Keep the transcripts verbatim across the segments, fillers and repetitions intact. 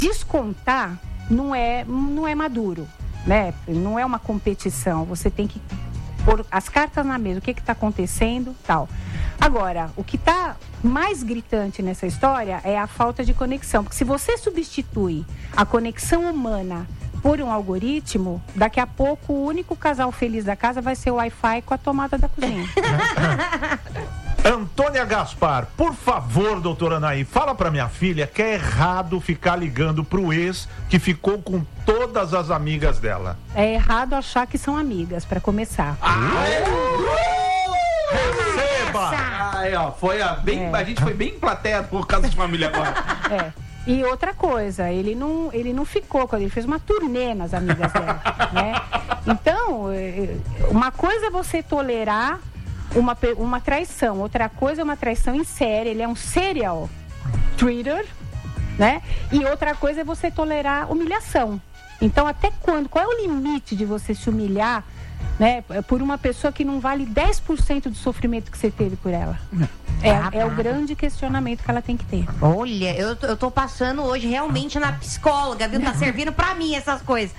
descontar não é, não é maduro, né? Não é uma competição. Você tem que pôr as cartas na mesa. O que está acontecendo, tal. Agora, o que está mais gritante nessa história é a falta de conexão. Porque se você substitui a conexão humana por um algoritmo, daqui a pouco o único casal feliz da casa vai ser o Wi-Fi com a tomada da cozinha. Antônia Gaspar, por favor, doutora Anaí, fala pra minha filha que é errado ficar ligando pro ex que ficou com todas as amigas dela. É errado achar que são amigas, pra começar. Ah, é? Receba! Aí, ó, foi a, bem, é. a gente foi bem plateia por causa de família agora. É. E outra coisa, ele não, ele não ficou, quando ele fez uma turnê nas amigas dela, né? Então, uma coisa é você tolerar uma, uma traição, outra coisa é uma traição em série, ele é um serial treater, né? E outra coisa é você tolerar humilhação. Então, até quando? Qual é o limite de você se humilhar, né, por uma pessoa que não vale dez por cento do sofrimento que você teve por ela? É, é o grande questionamento que ela tem que ter. Olha, eu, eu tô passando hoje realmente na psicóloga, viu? Tá servindo pra mim essas coisas.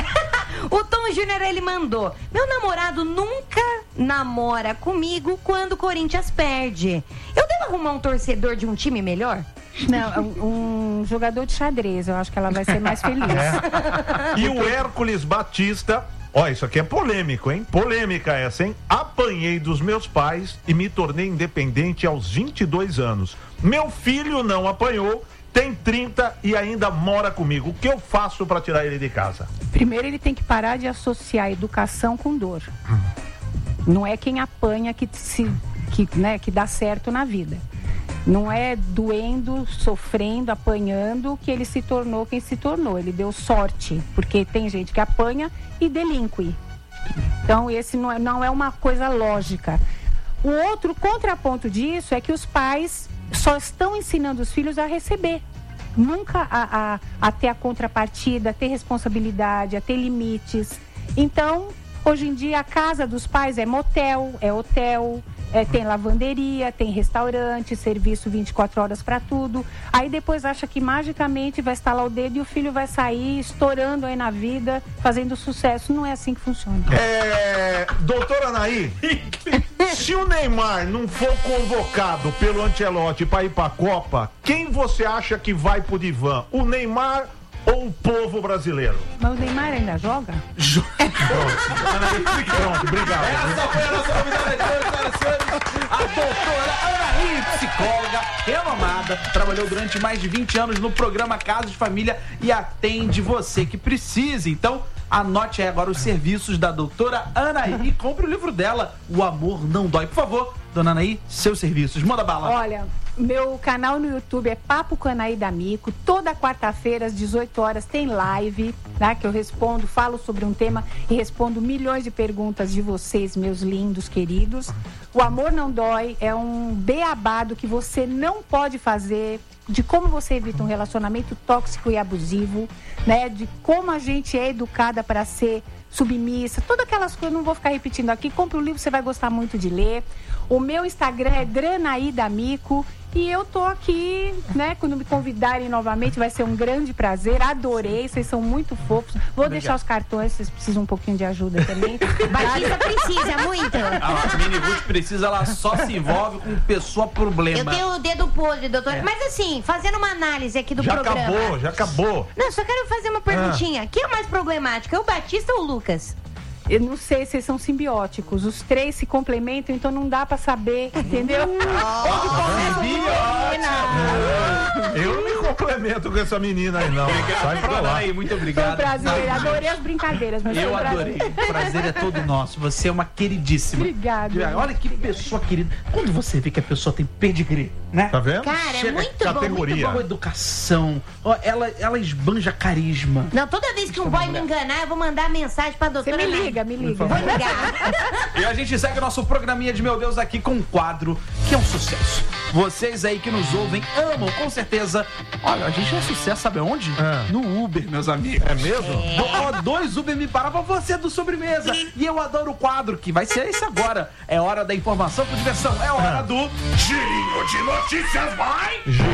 O Tom Júnior, ele mandou: meu namorado nunca namora comigo quando o Corinthians perde. Eu devo arrumar um torcedor de um time melhor? Não, um, um jogador de xadrez. Eu acho que ela vai ser mais feliz. É. E o Hércules Batista... Ó, isso aqui é polêmico, hein? Polêmica essa, hein? Apanhei dos meus pais e me tornei independente aos vinte e dois anos. Meu filho não apanhou, tem trinta e ainda mora comigo. O que eu faço pra tirar ele de casa? Primeiro, ele tem que parar de associar educação com dor. Não é quem apanha que, se, que, né, que dá certo na vida. Não é doendo, sofrendo, apanhando que ele se tornou quem se tornou. Ele deu sorte, porque tem gente que apanha e delinque. Então, esse não é, não é uma coisa lógica. O outro contraponto disso é que os pais só estão ensinando os filhos a receber. Nunca a, a, a ter a contrapartida, a ter responsabilidade, a ter limites. Então, hoje em dia, a casa dos pais é motel, é hotel... É, tem lavanderia, tem restaurante, serviço vinte e quatro horas para tudo. Aí depois acha que magicamente vai estalar o dedo e o filho vai sair estourando aí na vida, fazendo sucesso. Não é assim que funciona. É, doutora Anaí, se o Neymar não for convocado pelo Ancelotti para ir para a Copa, quem você acha que vai pro divã? O Neymar ou o povo brasileiro? Mas o Neymar ainda joga? Joga. Pronto, obrigado. Essa foi a nossa convidada de hoje, senhoras e senhores, a doutora Anaí, psicóloga renomada, trabalhou durante mais de vinte anos no programa Casa de Família e atende você que precisa. Então, anote aí agora os serviços da doutora Anaí e compre o livro dela, O Amor Não Dói. Por favor, dona Anaí, seus serviços. Manda bala. Olha, meu canal no YouTube é Papo com Anaí D'Amico. Toda quarta-feira, às dezoito horas, tem live, tá? Que eu respondo, falo sobre um tema e respondo milhões de perguntas de vocês, meus lindos, queridos. O Amor Não Dói é um beabado que você não pode fazer, de como você evita um relacionamento tóxico e abusivo, né? De como a gente é educada para ser submissa, todas aquelas coisas, não vou ficar repetindo aqui. Compre o livro, você vai gostar muito de ler. O meu Instagram é Dranaí D'Amico. E eu tô aqui, né? Quando me convidarem novamente, vai ser um grande prazer. Adorei, vocês são muito fofos. Vou Obrigado. deixar os cartões, vocês precisam um pouquinho de ajuda também. Batista precisa muito. A Mini Ruth precisa, ela só se envolve com pessoa problema. Eu tenho o dedo podre, doutor. É. Mas assim, fazendo uma análise aqui do já programa. Já acabou, já acabou. Não, só quero fazer uma perguntinha. Ah. Quem é o mais problemático? É o Batista ou o Lucas? Eu não sei se eles são simbióticos. Os três se complementam, então não dá pra saber, entendeu? Oh, eu não me complemento com essa menina aí, não. Obrigado. Sai pra lá. Aí, muito obrigado. Foi um prazer. Adorei as brincadeiras. Mas eu um adorei. O prazer é todo nosso. Você é uma queridíssima. Obrigada. Olha que pessoa querida. Quando você vê que a pessoa tem pedigree, né? Tá vendo? Cara, é Chega muito categoria. bom, muito bom. Educação. Ela, ela esbanja carisma. Não, toda vez que um boy me enganar, eu vou mandar mensagem pra doutora. Você me liga, me liga. Vou ligar. E a gente segue o nosso programinha de Meu Deus aqui com um quadro que é um sucesso. Vocês aí que nos ouvem amam, com certeza. Olha, a gente é sucesso, sabe aonde? É. No Uber, meus amigos. É mesmo? É. Do, dois Uber me paravam, você do sobremesa. E eu adoro o quadro, que vai ser esse agora. É hora da informação com diversão. É hora do Girinho de Notícias, vai! Girando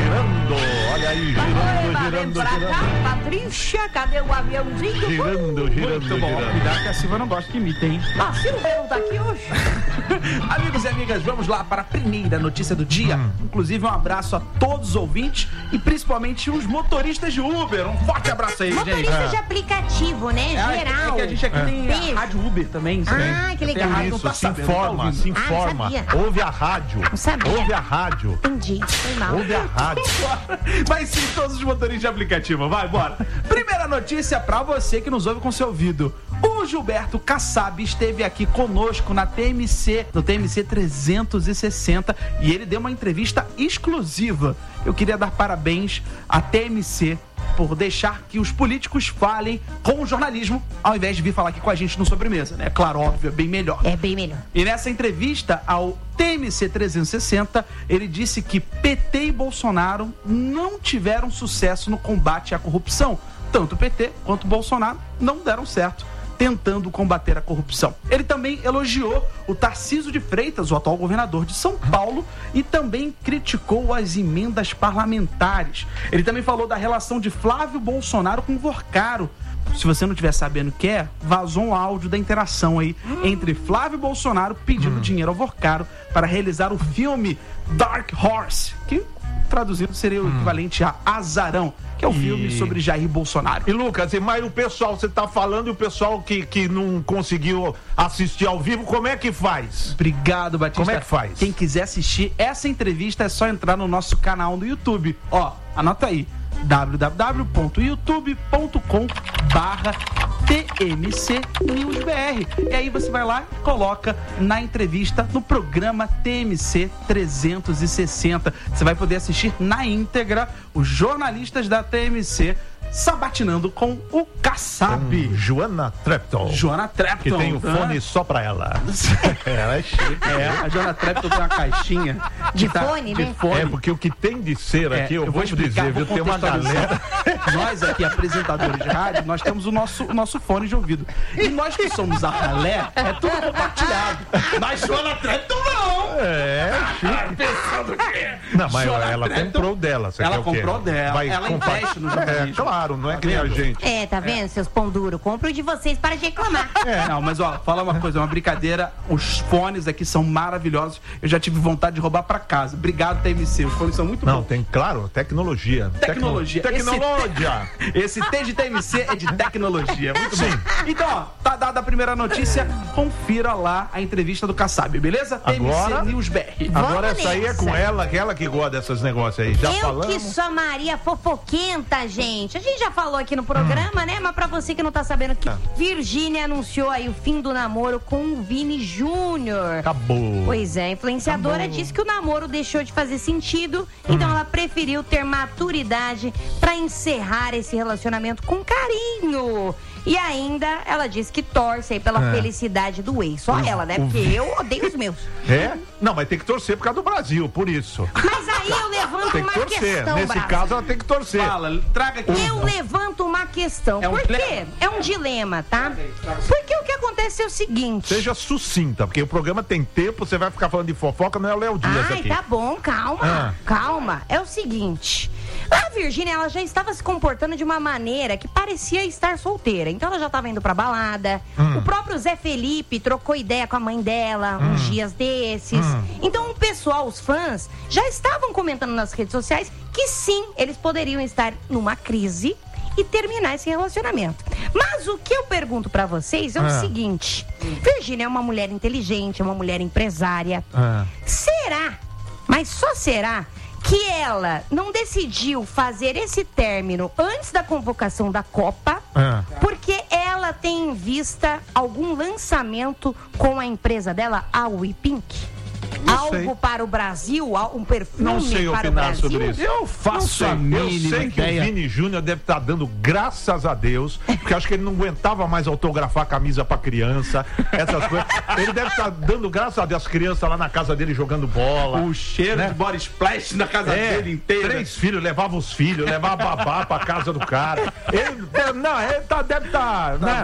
girando. Olha aí, girando, girando, pra girando. cá, Patrícia, cadê o aviãozinho? Girando, girando, Muito bom, girando. cuidado que a Silva não gosta que imitem, hein? A Silvia não tá aqui hoje? Amigos e amigas, vamos lá para a primeira notícia do dia. Hum. Inclusive, um abraço a todos os ouvintes e principalmente os motoristas de Uber. Um forte abraço aí, Motorista gente. Motorista de aplicativo, né? É, Geral. É que a gente aqui É. tem Beijo. a rádio Uber também. Ah, que legal. Tem a rádio, não Isso, tá se sabendo, tá informa, ouvindo. se Ah, informa. sabia. Ouve a rádio. Não sabia. Ouve a rádio. Entendi, foi mal. Ouve a rádio. Vai sim, todos os motoristas de aplicativo. Vai, bora. Primeira notícia pra você que nos ouve com seu ouvido. O Gilberto Kassab esteve aqui conosco na T M C, no T M C trezentos e sessenta, e ele deu uma entrevista exclusiva. Eu queria dar parabéns à T M C por deixar que os políticos falem com o jornalismo, ao invés de vir falar aqui com a gente no Sobremesa, né? Claro, óbvio, é bem melhor. É bem melhor. E nessa entrevista ao T M C trezentos e sessenta, ele disse que P T e Bolsonaro não tiveram sucesso no combate à corrupção. Tanto o P T quanto o Bolsonaro não deram certo tentando combater a corrupção. Ele também elogiou o Tarcísio de Freitas, o atual governador de São Paulo, e também criticou as emendas parlamentares. Ele também falou da relação de Flávio Bolsonaro com o Vorcaro. Se você não estiver sabendo o que é, vazou um áudio da interação aí entre Flávio Bolsonaro pedindo hum. dinheiro ao Vorcaro para realizar o filme Dark Horse, que traduzido seria o hum. equivalente a Azarão, que é o e... filme sobre Jair Bolsonaro. E Lucas, mas o pessoal, você tá falando, e o pessoal que, que não conseguiu assistir ao vivo, como é que faz? Obrigado, Batista. Como é que faz? Quem quiser assistir essa entrevista é só entrar no nosso canal no YouTube. Ó, anota aí, w w w ponto youtube ponto com barra T M C News B R. E aí você vai lá e coloca na entrevista no programa T M C trezentos e sessenta. Você vai poder assistir na íntegra os jornalistas da T M C sabatinando com o Kassab. Com Joana Trepton. Joana Trepton. Que tem o fone ah. só pra ela. Ela é chique. É, a Joana Trepton tem uma caixinha de tá, fone, de né? fone. É, porque o que tem de ser aqui, é, eu, eu vou explicar, dizer, viu? Tem uma galera. Nós aqui, apresentadores de rádio, nós temos o nosso, o nosso fone de ouvido. E nós que somos a ralé, é tudo compartilhado. Mas Joana Trepton não! É, chique. Pensando que... Não, mas Joana ela Trepton, comprou dela. Você ela quer comprou o quê? dela. Vai ela compa... investe no jornalismo. É, claro, não é tá que nem a gente. É, tá vendo, seus pão duro? Compro o de vocês para de reclamar. É, não, mas ó, fala uma coisa, é uma brincadeira. Os fones aqui são maravilhosos. Eu já tive vontade de roubar pra casa. Obrigado, T M C. Os fones são muito Não, bons. tem, claro, tecnologia. Tecnologia. Tecnologia. Esse, esse T de T M C é de tecnologia. Muito bem. Então, ó, tá dada a primeira notícia. Confira lá a entrevista do Kassab, beleza? T M C Agora, News B R. Agora Vamos essa aí é nessa. com ela, aquela que gosta desses negócios aí. Já Eu falamos? que sou a Maria fofoquenta, gente. A gente já falou aqui no programa, hum. né? Mas pra você que não tá sabendo que Virgínia anunciou aí o fim do namoro com o Vini Júnior. Acabou. Pois é, a influenciadora Acabou. disse que o namoro deixou de fazer sentido, então Hum. ela preferiu ter maturidade pra encerrar esse relacionamento com carinho. E ainda ela disse que torce aí pela É. felicidade do ex. Só O- ela, né? o Porque Vi- eu odeio os meus. É? Não, mas tem que torcer por causa do Brasil, por isso. Mas aí eu levanto Tem que uma torcer. questão, Nesse Brasil. caso, ela tem que torcer. Fala, traga aqui. Eu levanto uma questão. É um Por quê? dilema? É um dilema, tá? Porque o que acontece é o seguinte. Seja sucinta, porque o programa tem tempo, você vai ficar falando de fofoca, não é o Léo Dias Ai, aqui. tá bom, calma. Ah. Calma. É o seguinte. A Virgínia, ela já estava se comportando de uma maneira que parecia estar solteira. Então ela já estava indo pra balada. Hum. O próprio Zé Felipe trocou ideia com a mãe dela Hum. uns dias desses. Hum. Então o pessoal, os fãs, já estavam comentando nas redes sociais que sim, eles poderiam estar numa crise e terminar esse relacionamento. Mas o que eu pergunto pra vocês é o Ah. seguinte. Virgínia é uma mulher inteligente, é uma mulher empresária. Ah. Será, mas só será, que ela não decidiu fazer esse término antes da convocação da Copa, Ah. porque ela tem em vista algum lançamento com a empresa dela, a WePink? Não Algo sei. para o Brasil, um perfume Não sei para o opinar Brasil? sobre isso. Eu Não faço sei. a Eu mínima sei que ideia. o Vini Júnior deve estar dando graças a Deus, porque acho que ele não aguentava mais autografar camisa pra criança, essas coisas. Ele deve estar dando graças a Deus, as crianças lá na casa dele jogando bola. O cheiro Né? de body splash na casa É, dele inteira. três filhos, levava os filhos, levava a babá pra casa do cara. Ele, não, ele tá, deve estar. Tá, né? vai.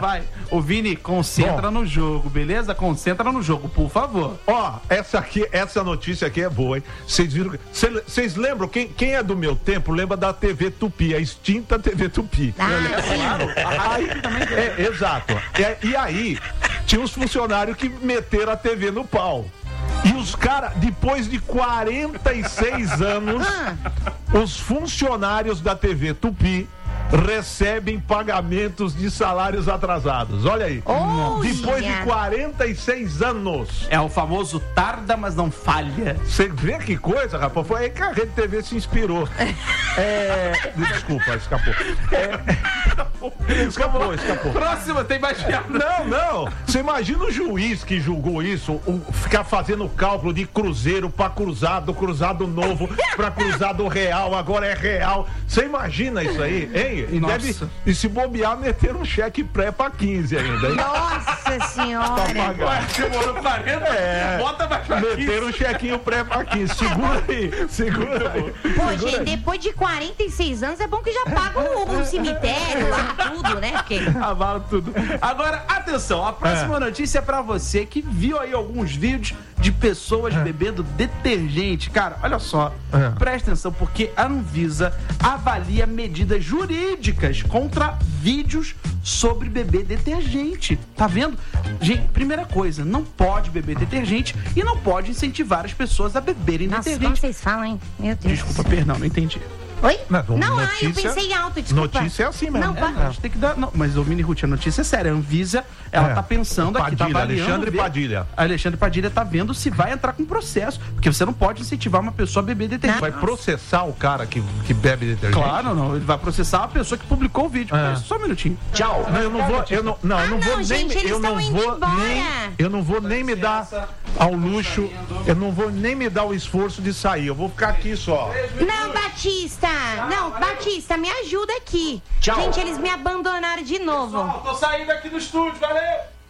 Ô, Vini, concentra Bom. no jogo, beleza? Concentra no jogo, por favor. Ó, essa aqui, essa notícia aqui é boa, hein? Vocês viram? Vocês lembram? Quem, quem é do meu tempo lembra da T V Tupi, a extinta T V Tupi. Ah, Claro, a Rádio também É, exato. E, e aí, tinha os funcionários que meteram a T V no pau. E os caras, depois de quarenta e seis anos, os funcionários da T V Tupi recebem pagamentos de salários atrasados. Olha aí. Oh, depois minha. de quarenta e seis anos. É o famoso tarda, mas não falha. Você vê que coisa, rapaz? Foi aí que a Rede T V se inspirou. É... Desculpa, escapou. É... Escapou, escapou. Próxima, tem mais piada. Não, não. Você imagina o juiz que julgou isso, o, ficar fazendo cálculo de cruzeiro pra cruzado, cruzado novo pra cruzado real, agora é real. Você imagina isso aí, hein? E, Nossa. deve, e se bobear, meter um cheque pré pra quinze ainda, hein? Nossa senhora. Ué, demorou quarenta, É. bota mais pra Meter um chequinho pré pra quinze. Segura aí, segura aí. Pô, Segura gente, aí. depois de quarenta e seis anos é bom que já paga o, o cemitério lá, tudo, né? Porque... Avala tudo. Agora, atenção, a próxima É. notícia é pra você que viu aí alguns vídeos de pessoas bebendo detergente. Cara, olha só, É. presta atenção, porque a Anvisa avalia medidas jurídicas contra vídeos sobre beber detergente. Tá vendo? Gente, primeira coisa, não pode beber detergente e não pode incentivar as pessoas a beberem Nossa, como detergente. vocês falam, hein? Meu Deus. Desculpa, perdão, não entendi. Oi? Não, Não, ah, eu notícia- pensei alto, desculpa. Notícia é assim mesmo. Não, É, pa- a gente tem que dar. Não, mas o Mini Ruth, a notícia é séria. A Anvisa, ela É. tá pensando aqui, tá Padilha, avaliando. Alexandre ver- Padilha. A Alexandre Padilha tá vendo se vai entrar com processo. Porque você não pode incentivar uma pessoa a beber detergente. Vai processar o cara que, que bebe detergente? Claro, não. Ele vai processar a pessoa que publicou o vídeo. É. Mas Só um minutinho. Tchau. Não, eu não vou, eu não, não, eu não Ah, vou não, nem, gente, eles eu não estão indo vou embora. nem, eu não vou nem me dar ao luxo, eu não vou nem me dar o esforço de sair. Eu vou ficar aqui só. Não, Batista! Não, Batista, me ajuda aqui. Gente, eles me abandonaram de novo. Tô saindo aqui do estúdio, valeu!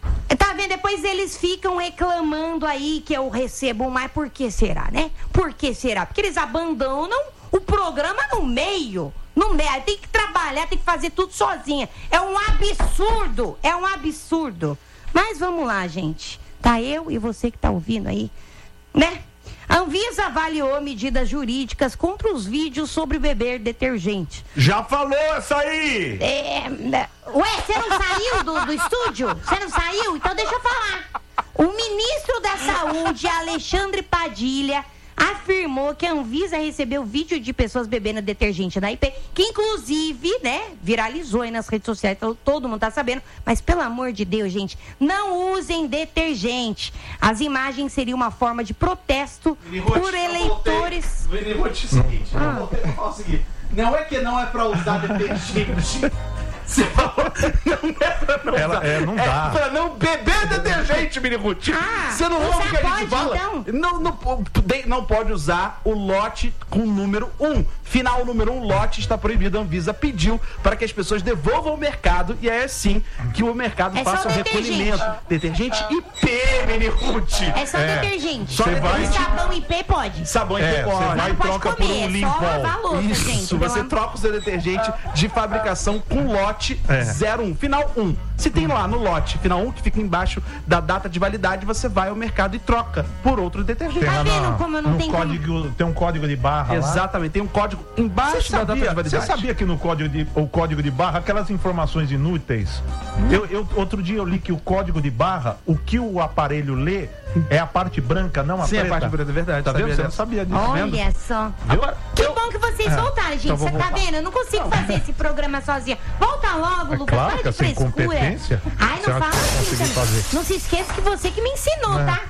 Tá vendo? Depois eles ficam reclamando aí que eu recebo mais. Por que será, né? Por que será? Porque eles abandonam o programa no meio. No meio. Tem que trabalhar, tem que fazer tudo sozinha. É um absurdo. É um absurdo. Mas vamos lá, gente. Tá eu e você que tá ouvindo aí, né? A Anvisa avaliou medidas jurídicas contra os vídeos sobre beber detergente. Já falou essa aí! É, ué, você não saiu do, do estúdio? Você não saiu? Então deixa eu falar. O ministro da Saúde, Alexandre Padilha, afirmou que a Anvisa recebeu vídeo de pessoas bebendo detergente na I P, que inclusive, né, viralizou aí nas redes sociais, então todo mundo tá sabendo, mas pelo amor de Deus, gente, não usem detergente. As imagens seriam uma forma de protesto por eleitores. Vini Ruth, é o seguinte, eu voltei pra falar o seguinte. Não é que não é pra usar detergente. Você falou, não é pra não Ela- usar. é, não dá. É pra não beber detergente, Mini Ruth. Ah, Você não ouve o que a usar gente pode, fala? então? Não, não, de- não pode usar o lote com número um. Final número um, lote está proibido. A Anvisa pediu para que as pessoas devolvam ao mercado e é assim que o mercado É só faça o detergente. recolhimento. Detergente I P, Mini Ruth. É só É. detergente. Só detergente. Sabão I P pode. Sabão É, I P você pode. vai Não pode troca por comer, um é só limpol. lavar a louça, Isso, gente. você Pelo troca o seu detergente de fabricação com lote É. zero um, final um. Se tem lá no lote final um, que fica embaixo da data de validade, você vai ao mercado e troca por outro detergente. Tá lá vendo na- como eu não no tenho como- código, tem um código de barra lá. Exatamente, tem um código embaixo Você da data de sabia, validade. você sabia que no código de, o código de barra, aquelas informações inúteis, eu, eu- outro dia eu li que o código de barra, o que o aparelho lê é a parte branca, não a Sim, preta. a parte branca, é verdade. Tá sabia vendo? Você não dessa. sabia disso, tá vendo? Olha só. Agora, Que eu- bom que vocês voltaram, gente. então Você vou tá voltar. vendo? Eu não consigo fazer esse programa sozinha. Volta logo, É Lucas. claro Para que de sem frescura. competência, Ai, você não vai fala assim. conseguir também. fazer. Não se esqueça que você que me ensinou, É. tá?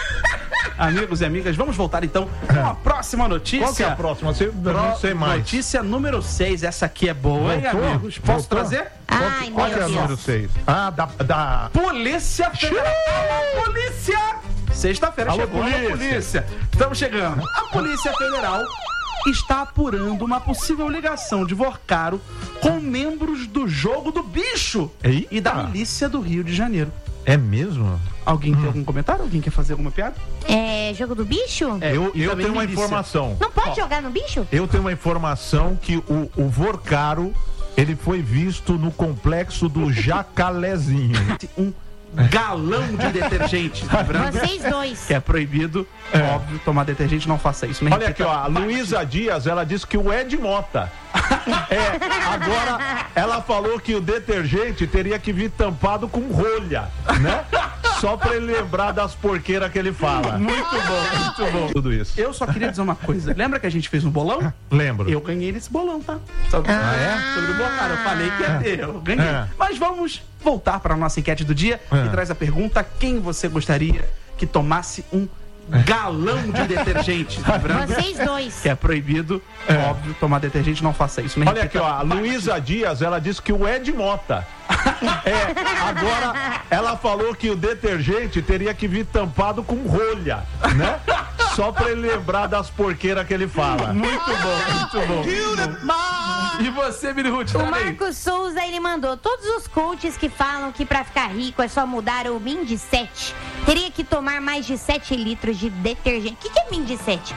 Amigos e amigas, vamos voltar então com a próxima notícia. Qual que é a próxima? Você, eu não sei mais. Notícia número seis. Essa aqui é boa, hein, Voltou? amigos? Posso Voltou? trazer? Ai, Qual meu que é a Deus. número seis? Ah, da... da... Polícia Federal. Alô, polícia! Sexta-feira Alô, chegou, polícia. alô, polícia. Estamos chegando. A Polícia Federal está apurando uma possível ligação de Vorcaro com membros do Jogo do Bicho Eita. e da milícia do Rio de Janeiro. É mesmo? Alguém tem algum comentário? Alguém quer fazer alguma piada? É jogo do bicho? É, eu e eu também tenho uma milícia. informação. Não pode jogar no bicho? Eu tenho uma informação que o, o Vorcaro ele foi visto no complexo do Jacalézinho. Um galão de detergente. Lembrando Vocês dois. que é proibido, é. óbvio, tomar detergente, não faça isso. Olha aqui, ó, a Luísa Dias, ela disse que o Ed Mota. É, agora ela falou que o detergente teria que vir tampado com rolha, né? Só pra ele lembrar das porqueiras que ele fala. Muito bom, muito bom. Tudo isso. Eu só queria dizer uma coisa. Lembra que a gente fez um bolão? Lembro. Eu ganhei nesse bolão, tá? Sobre, ah, é? sobre o bolão, cara. Eu falei que ia ter, eu ganhei. É. Mas vamos voltar para a nossa enquete do dia, é. que traz a pergunta: quem você gostaria que tomasse um galão de detergente? Lembrando Vocês dois. que é proibido, é. óbvio, tomar detergente, não faça isso. Olha aqui, ó, a Luísa Dias, ela disse que o Ed Mota. É, agora ela falou que o detergente teria que vir tampado com rolha, né? Só pra ele lembrar das porqueiras que ele fala. Muito bom, muito bom. Muito bom. E você, Mirut? O Marcos Souza, ele mandou: todos os coaches que falam que pra ficar rico é só mudar o Mindset, teria que tomar mais de sete litros de detergente. O que, que é Mindset?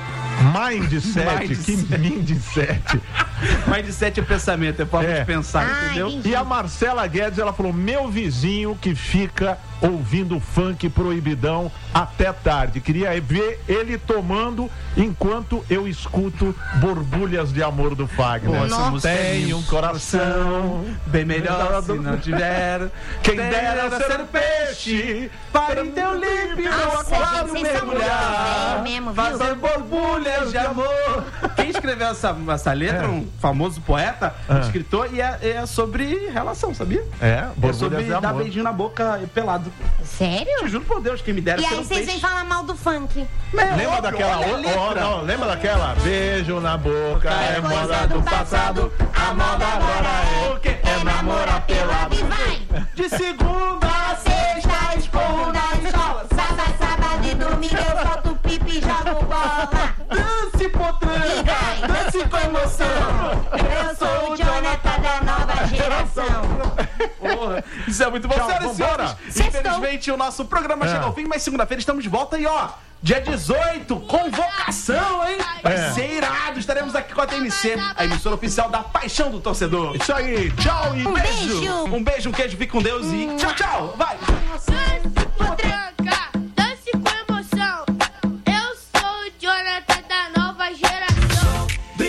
Mindset, que Mindset. Mindset é pensamento, é forma É. de pensar, Ah, entendeu? entendi. E a Marcela Guedes, ela falou: meu vizinho que fica ouvindo funk proibidão até tarde. Queria ver ele tomando enquanto eu escuto Borbulhas de Amor do Fagner. Pô, essa música é Tem linda. um coração Bem melhor se não tiver. Quem dera ser peixe para em teu límpido Nossa, aquário gente, vocês são muito mergulhar, velho mesmo, viu? fazer borbulhas de amor. Quem escreveu essa, essa letra, É. um famoso poeta, Ah. escritor, e é, é sobre relação, sabia? É, É Borbulhas sobre de dar Amor. beijinho na boca pelado. Sério? Te juro por Deus, quem me dera E ser aí um vocês peixe. vêm falar mal do funk. Lembra óbvio, daquela olha a o- ó, letra. não, lembra daquela? Beijo na boca é, É moda coisa do do passado, a moda agora é O quê? é namorar pelado. E vai! De segunda a Sexta, esporro na escola. Sábado, sábado e domingo eu solto pipi e jogo bola. dance potranca, dance com emoção. Eu sou o Jonathan da nova geração. Porra, isso é muito bom. Tchau, Senhoras e vambora. senhores, Sextou. infelizmente o nosso programa É. chega ao fim, mas segunda-feira estamos de volta e ó, dia dezoito, convocação, hein? Vai É. ser irado, estaremos aqui com a T M C, a emissora oficial da Paixão do Torcedor. Isso aí, tchau e Um beijo. Um beijo, um queijo, fique com Deus e tchau, tchau, vai! Dance potranca, dance com emoção. Eu sou o Jonathan da nova geração.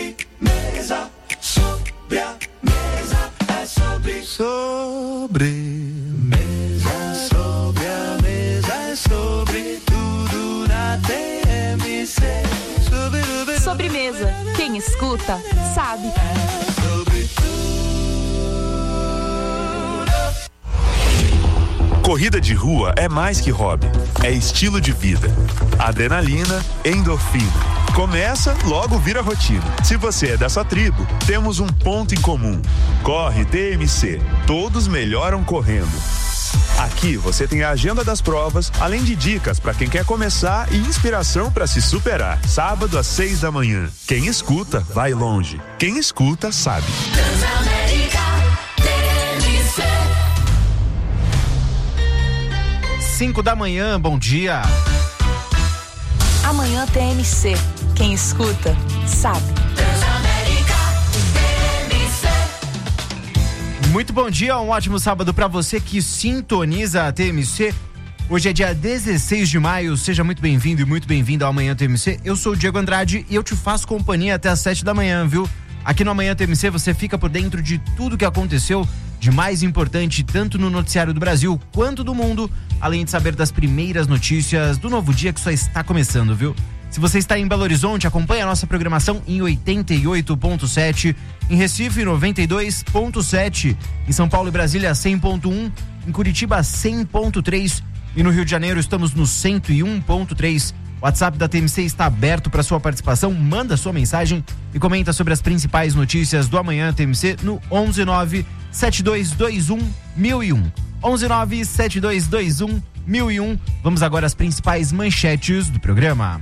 Sobre mesa, sobre a mesa, é sobre tudo na T M C. Sobre, sobre, Sobremesa. Quem escuta, sabe. sobre Corrida de rua é mais que hobby, é estilo de vida. Adrenalina, endorfina. Começa, logo vira rotina. Se você é dessa tribo, temos um ponto em comum. Corre T M C. Todos melhoram correndo. Aqui você tem a agenda das provas, além de dicas para quem quer começar e inspiração para se superar. Sábado às seis da manhã. Quem escuta, vai longe. Quem escuta, sabe. cinco da manhã, bom dia. Amanhã T M C. Quem escuta, sabe. Muito bom dia, um ótimo sábado pra você que sintoniza a T M C. Hoje é dia dezesseis de maio, seja muito bem-vindo e muito bem-vinda ao Amanhã T M C. Eu sou o Diego Andrade e eu te faço companhia até às sete da manhã, viu? Aqui no Amanhã T M C você fica por dentro de tudo que aconteceu de mais importante, tanto no noticiário do Brasil quanto do mundo, além de saber das primeiras notícias do novo dia que só está começando, viu? Se você está em Belo Horizonte, acompanhe a nossa programação em oitenta e oito ponto sete, em Recife noventa e dois ponto sete, em São Paulo e Brasília cem ponto um, em Curitiba cem ponto três e no Rio de Janeiro estamos no cento e um ponto três. O WhatsApp da T M C está aberto para sua participação, manda sua mensagem e comenta sobre as principais notícias do Amanhã T M C no onze nove sete dois dois um mil e um. onze nove sete dois dois um mil e um. Vamos agora às principais manchetes do programa.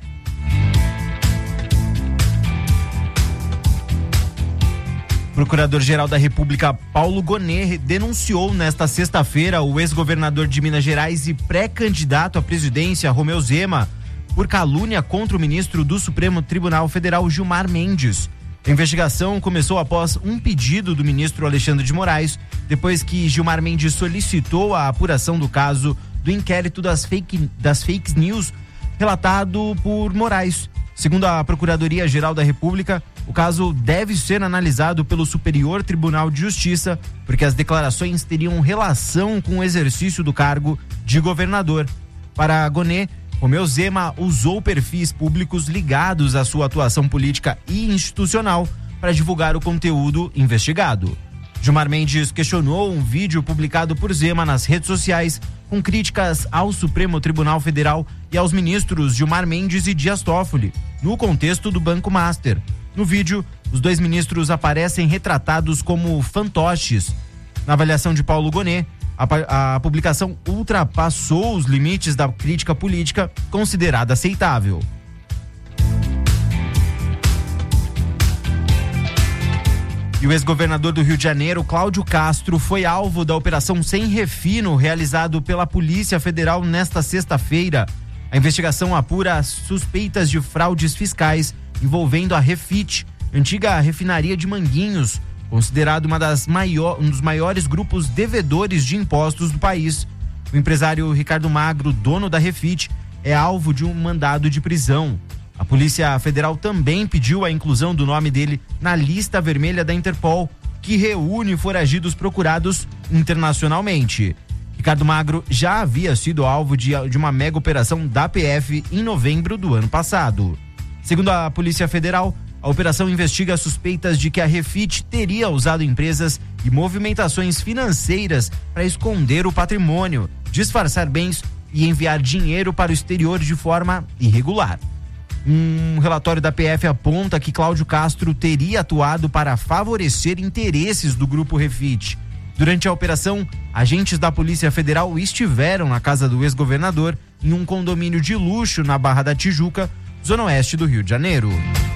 Procurador-Geral da República Paulo Gonet denunciou nesta sexta-feira o ex-governador de Minas Gerais e pré-candidato à presidência Romeu Zema por calúnia contra o ministro do Supremo Tribunal Federal Gilmar Mendes. A investigação começou após um pedido do ministro Alexandre de Moraes, depois que Gilmar Mendes solicitou a apuração do caso do inquérito das fake, das fake news relatado por Moraes. Segundo a Procuradoria-Geral da República, o caso deve ser analisado pelo Superior Tribunal de Justiça, porque as declarações teriam relação com o exercício do cargo de governador. Para Gonê, Romeu Zema usou perfis públicos ligados à sua atuação política e institucional para divulgar o conteúdo investigado. Gilmar Mendes questionou um vídeo publicado por Zema nas redes sociais com críticas ao Supremo Tribunal Federal e aos ministros Gilmar Mendes e Dias Toffoli, no contexto do Banco Master. No vídeo, os dois ministros aparecem retratados como fantoches. Na avaliação de Paulo Gonê, a, a publicação ultrapassou os limites da crítica política considerada aceitável. E o ex-governador do Rio de Janeiro, Cláudio Castro, foi alvo da operação Sem Refino, realizado pela Polícia Federal nesta sexta-feira. A investigação apura suspeitas de fraudes fiscais envolvendo a Refit, antiga refinaria de Manguinhos, considerado uma das maior, um dos maiores grupos devedores de impostos do país. O empresário Ricardo Magro, dono da Refit, é alvo de um mandado de prisão. A Polícia Federal também pediu a inclusão do nome dele na lista vermelha da Interpol, que reúne foragidos procurados internacionalmente. Ricardo Magro já havia sido alvo de, de uma mega operação da P F em novembro do ano passado. Segundo a Polícia Federal, a operação investiga suspeitas de que a Refit teria usado empresas e movimentações financeiras para esconder o patrimônio, disfarçar bens e enviar dinheiro para o exterior de forma irregular. Um relatório da P F aponta que Cláudio Castro teria atuado para favorecer interesses do grupo Refit. Durante a operação, agentes da Polícia Federal estiveram na casa do ex-governador em um condomínio de luxo na Barra da Tijuca, zona oeste do Rio de Janeiro.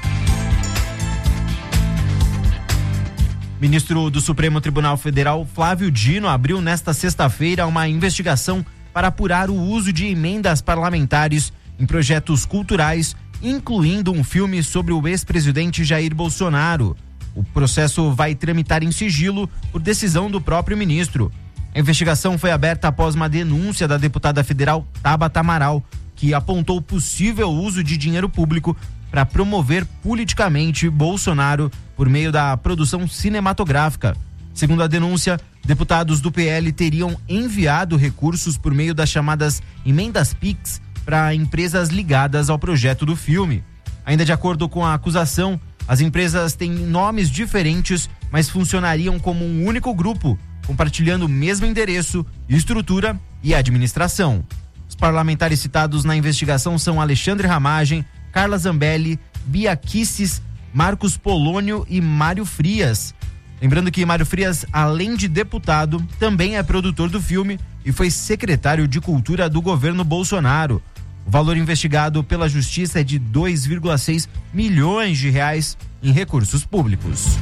Ministro do Supremo Tribunal Federal, Flávio Dino, abriu nesta sexta-feira uma investigação para apurar o uso de emendas parlamentares em projetos culturais, incluindo um filme sobre o ex-presidente Jair Bolsonaro. O processo vai tramitar em sigilo por decisão do próprio ministro. A investigação foi aberta após uma denúncia da deputada federal Tabata Amaral, que apontou possível uso de dinheiro público para promover politicamente Bolsonaro por meio da produção cinematográfica. Segundo a denúncia, deputados do P L teriam enviado recursos por meio das chamadas emendas Pix para empresas ligadas ao projeto do filme. Ainda de acordo com a acusação, as empresas têm nomes diferentes, mas funcionariam como um único grupo, compartilhando o mesmo endereço, estrutura e administração. Os parlamentares citados na investigação são Alexandre Ramagem, Carla Zambelli, Bia Kisses, Marcos Polônio e Mário Frias. Lembrando que Mário Frias, além de deputado, também é produtor do filme e foi secretário de Cultura do governo Bolsonaro. O valor investigado pela Justiça é de dois vírgula seis milhões de reais em recursos públicos.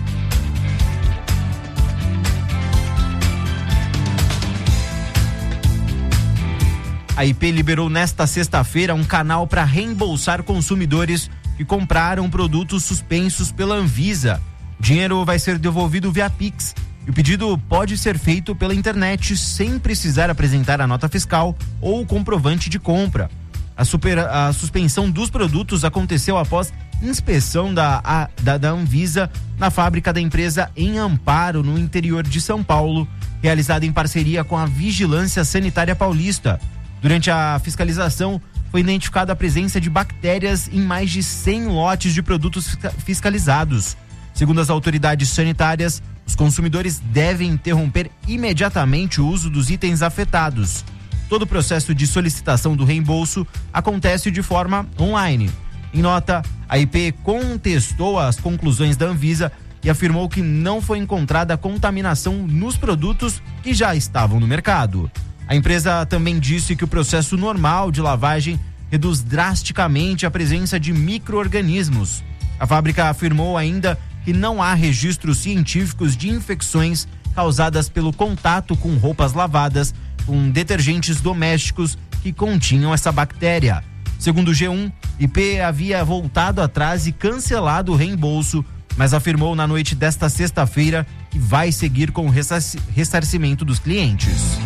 A I P liberou nesta sexta-feira um canal para reembolsar consumidores que compraram produtos suspensos pela Anvisa. O dinheiro vai ser devolvido via Pix e o pedido pode ser feito pela internet sem precisar apresentar a nota fiscal ou o comprovante de compra. A, super, a suspensão dos produtos aconteceu após inspeção da, a, da, da Anvisa na fábrica da empresa em Amparo, no interior de São Paulo, realizada em parceria com a Vigilância Sanitária Paulista. Durante a fiscalização, foi identificada a presença de bactérias em mais de cem lotes de produtos fiscalizados. Segundo as autoridades sanitárias, os consumidores devem interromper imediatamente o uso dos itens afetados. Todo o processo de solicitação do reembolso acontece de forma online. Em nota, a I P contestou as conclusões da Anvisa e afirmou que não foi encontrada contaminação nos produtos que já estavam no mercado. A empresa também disse que o processo normal de lavagem reduz drasticamente a presença de micro-organismos. A fábrica afirmou ainda que não há registros científicos de infecções causadas pelo contato com roupas lavadas com detergentes domésticos que continham essa bactéria. Segundo o G um, I P havia voltado atrás e cancelado o reembolso mas afirmou na noite desta sexta-feira que vai seguir com o ressarci- ressarcimento dos clientes.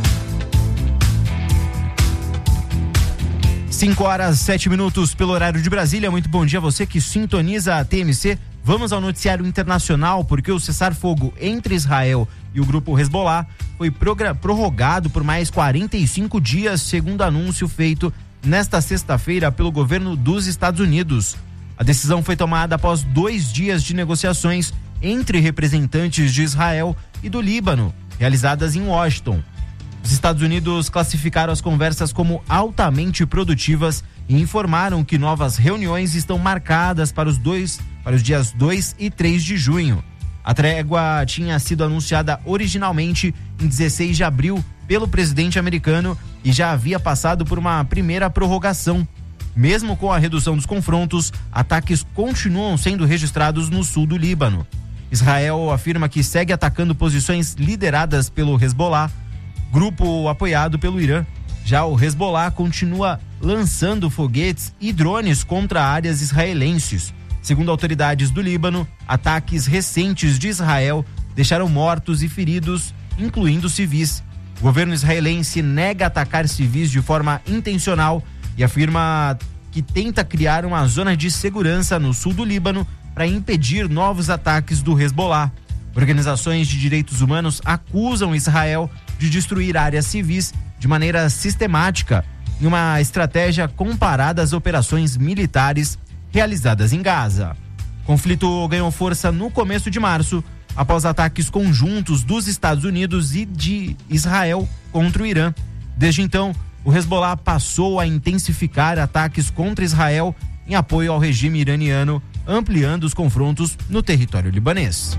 cinco horas, sete minutos pelo horário de Brasília. Muito bom dia a você que sintoniza a T M C. Vamos ao noticiário internacional, porque o cessar-fogo entre Israel e o grupo Hezbollah foi progra- prorrogado por mais quarenta e cinco dias, segundo anúncio feito nesta sexta-feira pelo governo dos Estados Unidos. A decisão foi tomada após dois dias de negociações entre representantes de Israel e do Líbano, realizadas em Washington. Os Estados Unidos classificaram as conversas como altamente produtivas e informaram que novas reuniões estão marcadas para os, dois, para os dias dois e três de junho. A trégua tinha sido anunciada originalmente em dezesseis de abril pelo presidente americano e já havia passado por uma primeira prorrogação. Mesmo com a redução dos confrontos, ataques continuam sendo registrados no sul do Líbano. Israel afirma que segue atacando posições lideradas pelo Hezbollah, grupo apoiado pelo Irã. Já o Hezbollah continua lançando foguetes e drones contra áreas israelenses. Segundo autoridades do Líbano, ataques recentes de Israel deixaram mortos e feridos, incluindo civis. O governo israelense nega atacar civis de forma intencional e afirma que tenta criar uma zona de segurança no sul do Líbano para impedir novos ataques do Hezbollah. Organizações de direitos humanos acusam Israel de destruir áreas civis de maneira sistemática, em uma estratégia comparada às operações militares realizadas em Gaza. O conflito ganhou força no começo de março, após ataques conjuntos dos Estados Unidos e de Israel contra o Irã. Desde então, o Hezbollah passou a intensificar ataques contra Israel em apoio ao regime iraniano, ampliando os confrontos no território libanês.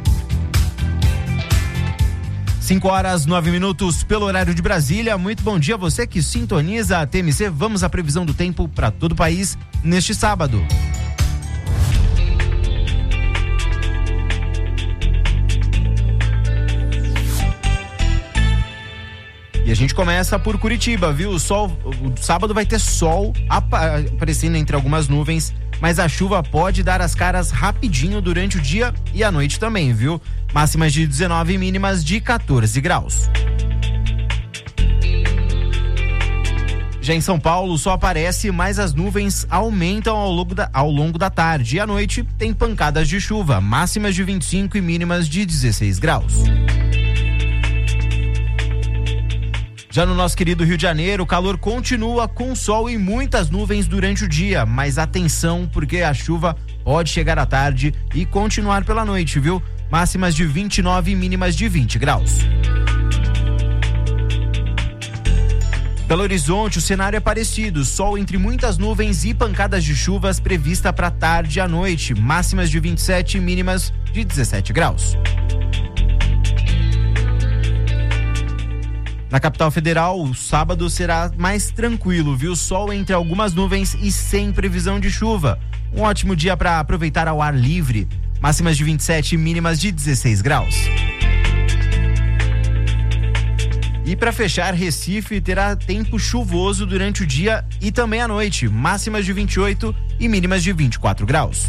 cinco horas, nove minutos pelo horário de Brasília. Muito bom dia a você que sintoniza a T M C. Vamos à previsão do tempo para todo o país neste sábado. E a gente começa por Curitiba, viu? O sol, o sábado vai ter sol aparecendo entre algumas nuvens, mas a chuva pode dar as caras rapidinho durante o dia e a noite também, viu? Máximas de dezenove e mínimas de quatorze graus. Já em São Paulo, o sol aparece, mas as nuvens aumentam ao longo da, ao longo da tarde. E à noite tem pancadas de chuva, máximas de vinte e cinco e mínimas de dezesseis graus. Já no nosso querido Rio de Janeiro, o calor continua com sol e muitas nuvens durante o dia, mas atenção porque a chuva pode chegar à tarde e continuar pela noite, viu? Máximas de vinte e nove e mínimas de vinte graus. Belo Horizonte, o cenário é parecido, sol entre muitas nuvens e pancadas de chuvas prevista para tarde e à noite, máximas de vinte e sete e mínimas de dezessete graus. Na capital federal, o sábado será mais tranquilo, viu? Sol entre algumas nuvens e sem previsão de chuva. Um ótimo dia para aproveitar ao ar livre. Máximas de vinte e sete e mínimas de dezesseis graus. E para fechar, Recife terá tempo chuvoso durante o dia e também à noite. Máximas de vinte e oito e mínimas de vinte e quatro graus.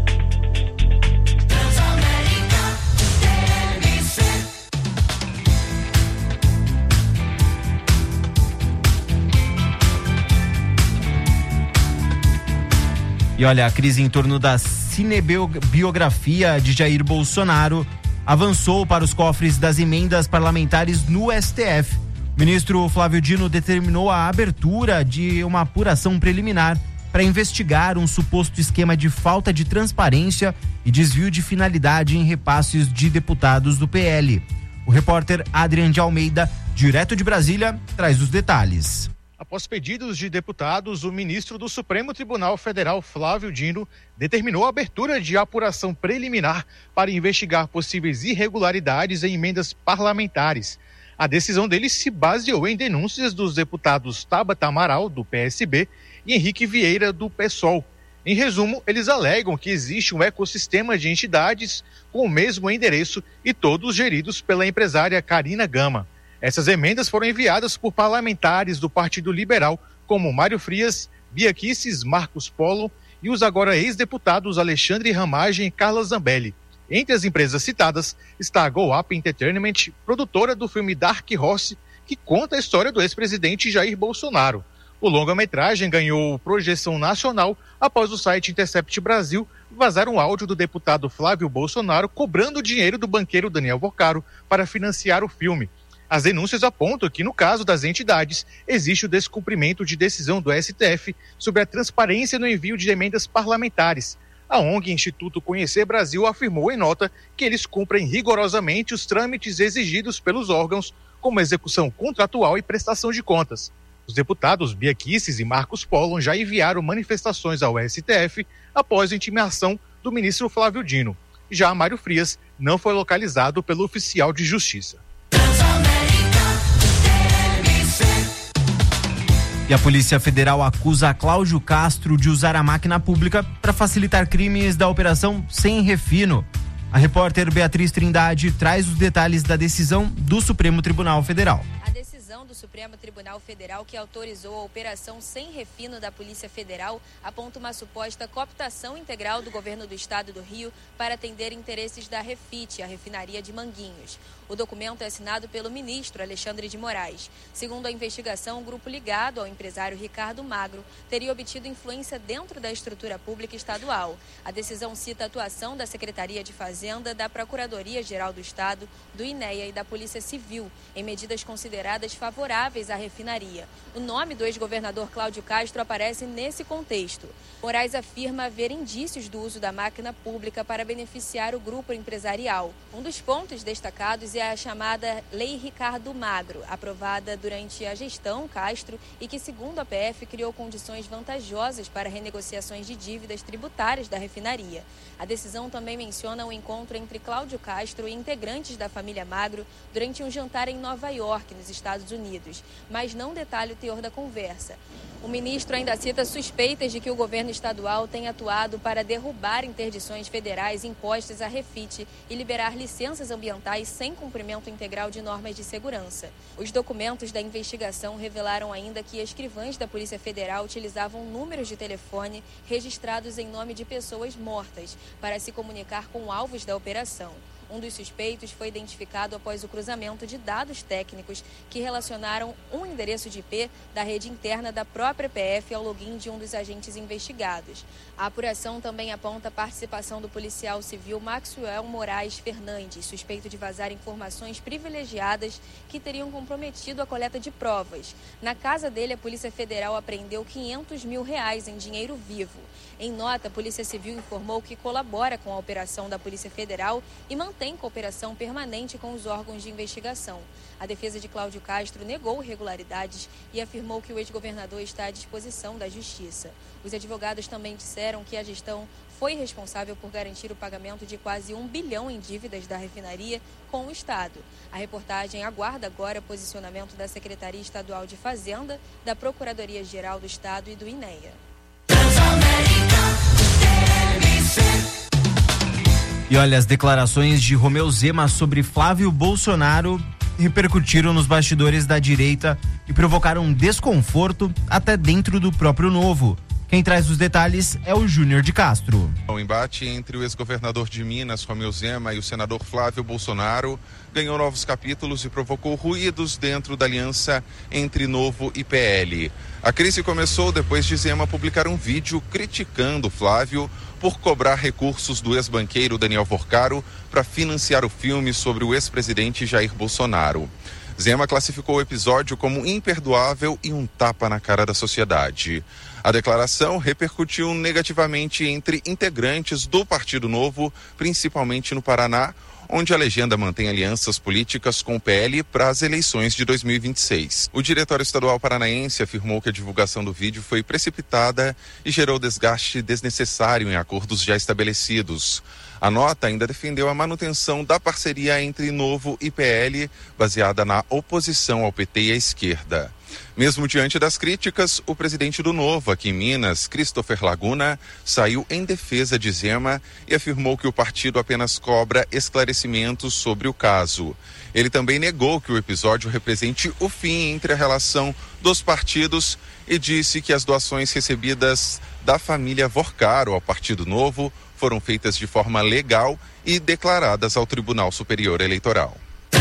E olha, a crise em torno da cinebiografia de Jair Bolsonaro avançou para os cofres das emendas parlamentares no S T F. O ministro Flávio Dino determinou a abertura de uma apuração preliminar para investigar um suposto esquema de falta de transparência e desvio de finalidade em repasses de deputados do P L. O repórter Adrian de Almeida, direto de Brasília, traz os detalhes. Após pedidos de deputados, o ministro do Supremo Tribunal Federal, Flávio Dino, determinou a abertura de apuração preliminar para investigar possíveis irregularidades em emendas parlamentares. A decisão dele se baseou em denúncias dos deputados Tabata Amaral, do P S B, e Henrique Vieira, do PSOL. Em resumo, eles alegam que existe um ecossistema de entidades com o mesmo endereço e todos geridos pela empresária Karina Gama. Essas emendas foram enviadas por parlamentares do Partido Liberal, como Mário Frias, Bia Kicis, Marcos Polo e os agora ex-deputados Alexandre Ramagem e Carla Zambelli. Entre as empresas citadas está a Go Up Entertainment, produtora do filme Dark Horse, que conta a história do ex-presidente Jair Bolsonaro. O longa-metragem ganhou projeção nacional após o site Intercept Brasil vazar um áudio do deputado Flávio Bolsonaro cobrando dinheiro do banqueiro Daniel Vorcaro para financiar o filme. As denúncias apontam que, no caso das entidades, existe o descumprimento de decisão do S T F sobre a transparência no envio de emendas parlamentares. A O N G Instituto Conhecer Brasil afirmou em nota que eles cumprem rigorosamente os trâmites exigidos pelos órgãos, como execução contratual e prestação de contas. Os deputados Bia Kicis e Marcos Polo já enviaram manifestações ao S T F após a intimação do ministro Flávio Dino. Já Mário Frias não foi localizado pelo oficial de justiça. E a Polícia Federal acusa Cláudio Castro de usar a máquina pública para facilitar crimes da Operação Sem Refino. A repórter Beatriz Trindade traz os detalhes da decisão do Supremo Tribunal Federal. A decisão do Supremo Tribunal Federal, que autorizou a Operação Sem Refino da Polícia Federal, aponta uma suposta cooptação integral do governo do estado do Rio para atender interesses da Refit, a refinaria de Manguinhos. O documento é assinado pelo ministro Alexandre de Moraes. Segundo a investigação, o grupo ligado ao empresário Ricardo Magro teria obtido influência dentro da estrutura pública estadual. A decisão cita a atuação da Secretaria de Fazenda, da Procuradoria-Geral do Estado, do I N E A e da Polícia Civil, em medidas consideradas favoráveis à refinaria. O nome do ex-governador Cláudio Castro aparece nesse contexto. Moraes afirma haver indícios do uso da máquina pública para beneficiar o grupo empresarial. Um dos pontos destacados é a chamada Lei Ricardo Magro, aprovada durante a gestão Castro e que, segundo a P F, criou condições vantajosas para renegociações de dívidas tributárias da refinaria. A decisão também menciona o encontro entre Cláudio Castro e integrantes da família Magro durante um jantar em Nova York, nos Estados Unidos, mas não detalha o teor da conversa. O ministro ainda cita suspeitas de que o governo estadual tenha atuado para derrubar interdições federais impostas à Refit e liberar licenças ambientais sem cumprimento integral de normas de segurança. Os documentos da investigação revelaram ainda que escrivães da Polícia Federal utilizavam números de telefone registrados em nome de pessoas mortas para se comunicar com alvos da operação. Um dos suspeitos foi identificado após o cruzamento de dados técnicos que relacionaram um endereço de I P da rede interna da própria P F ao login de um dos agentes investigados. A apuração também aponta a participação do policial civil Maxwell Moraes Fernandes, suspeito de vazar informações privilegiadas que teriam comprometido a coleta de provas. Na casa dele, a Polícia Federal apreendeu quinhentos mil reais em dinheiro vivo. Em nota, a Polícia Civil informou que colabora com a operação da Polícia Federal e mantém cooperação permanente com os órgãos de investigação. A defesa de Cláudio Castro negou irregularidades e afirmou que o ex-governador está à disposição da Justiça. Os advogados também disseram que a gestão foi responsável por garantir o pagamento de quase um bilhão em dívidas da refinaria com o Estado. A reportagem aguarda agora o posicionamento da Secretaria Estadual de Fazenda, da Procuradoria-Geral do Estado e do I N E A. E olha, as declarações de Romeu Zema sobre Flávio Bolsonaro repercutiram nos bastidores da direita e provocaram desconforto até dentro do próprio Novo. Quem traz os detalhes é o Júnior de Castro. O embate entre o ex-governador de Minas, Romeu Zema, e o senador Flávio Bolsonaro ganhou novos capítulos e provocou ruídos dentro da aliança entre Novo e P L. A crise começou depois de Zema publicar um vídeo criticando Flávio por cobrar recursos do ex-banqueiro Daniel Vorcaro para financiar o filme sobre o ex-presidente Jair Bolsonaro. Zema classificou o episódio como imperdoável e um tapa na cara da sociedade. A declaração repercutiu negativamente entre integrantes do Partido Novo, principalmente no Paraná, onde a legenda mantém alianças políticas com o P L para as eleições de dois mil e vinte e seis. O diretório estadual paranaense afirmou que a divulgação do vídeo foi precipitada e gerou desgaste desnecessário em acordos já estabelecidos. A nota ainda defendeu a manutenção da parceria entre Novo e P L, baseada na oposição ao P T e à esquerda. Mesmo diante das críticas, o presidente do Novo, aqui em Minas, Christopher Laguna, saiu em defesa de Zema e afirmou que o partido apenas cobra esclarecimentos sobre o caso. Ele também negou que o episódio represente o fim entre a relação dos partidos e disse que as doações recebidas da família Vorcaro ao Partido Novo foram feitas de forma legal e declaradas ao Tribunal Superior Eleitoral.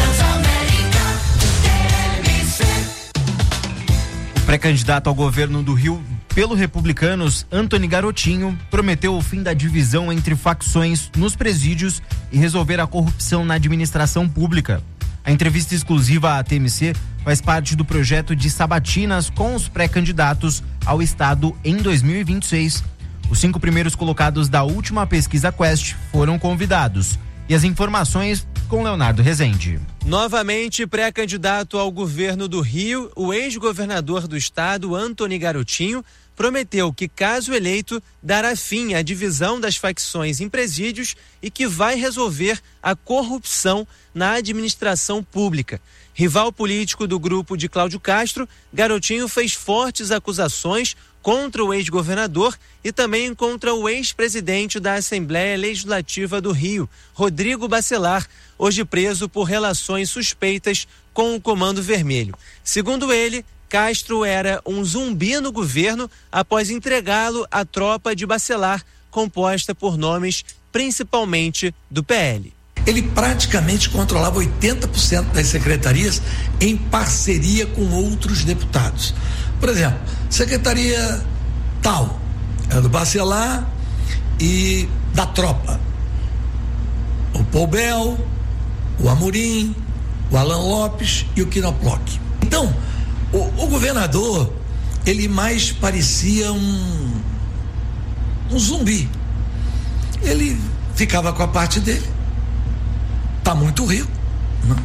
O pré-candidato ao governo do Rio pelo Republicanos, Antony Garotinho, prometeu o fim da divisão entre facções nos presídios e resolver a corrupção na administração pública. A entrevista exclusiva à T M C faz parte do projeto de sabatinas com os pré-candidatos ao Estado em dois mil e vinte e seis. Os cinco primeiros colocados da última pesquisa Quest foram convidados. E as informações com Leonardo Rezende. Novamente pré-candidato ao governo do Rio, o ex-governador do estado, Antony Garotinho, prometeu que, caso eleito, dará fim à divisão das facções em presídios e que vai resolver a corrupção na administração pública. Rival político do grupo de Cláudio Castro, Garotinho fez fortes acusações contra o ex-governador e também contra o ex-presidente da Assembleia Legislativa do Rio, Rodrigo Bacelar, hoje preso por relações suspeitas com o Comando Vermelho. Segundo ele, Castro era um zumbi no governo após entregá-lo à tropa de Bacelar, composta por nomes principalmente do P L. Ele praticamente controlava oitenta por cento das secretarias em parceria com outros deputados. Por exemplo, secretaria tal, é do Bacelar e da tropa. O Poubel, o Amorim, o Alan Lopes e o Quinoploc. Então, o, o governador, ele mais parecia um, um zumbi. Ele ficava com a parte dele. Tá muito rico, né?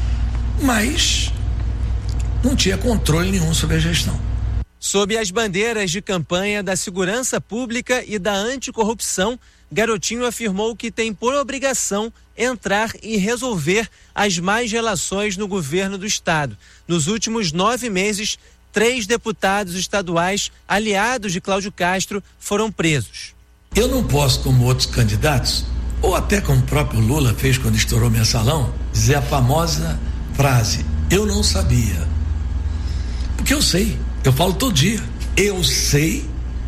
Mas não tinha controle nenhum sobre a gestão. Sob as bandeiras de campanha da segurança pública e da anticorrupção, Garotinho afirmou que tem por obrigação entrar e resolver as más relações no governo do estado. Nos últimos nove meses, três deputados estaduais aliados de Cláudio Castro foram presos. Eu não posso, como outros candidatos, ou até como o próprio Lula fez quando estourou mensalão, dizer a famosa frase, eu não sabia. Porque eu sei, eu falo todo dia, eu sei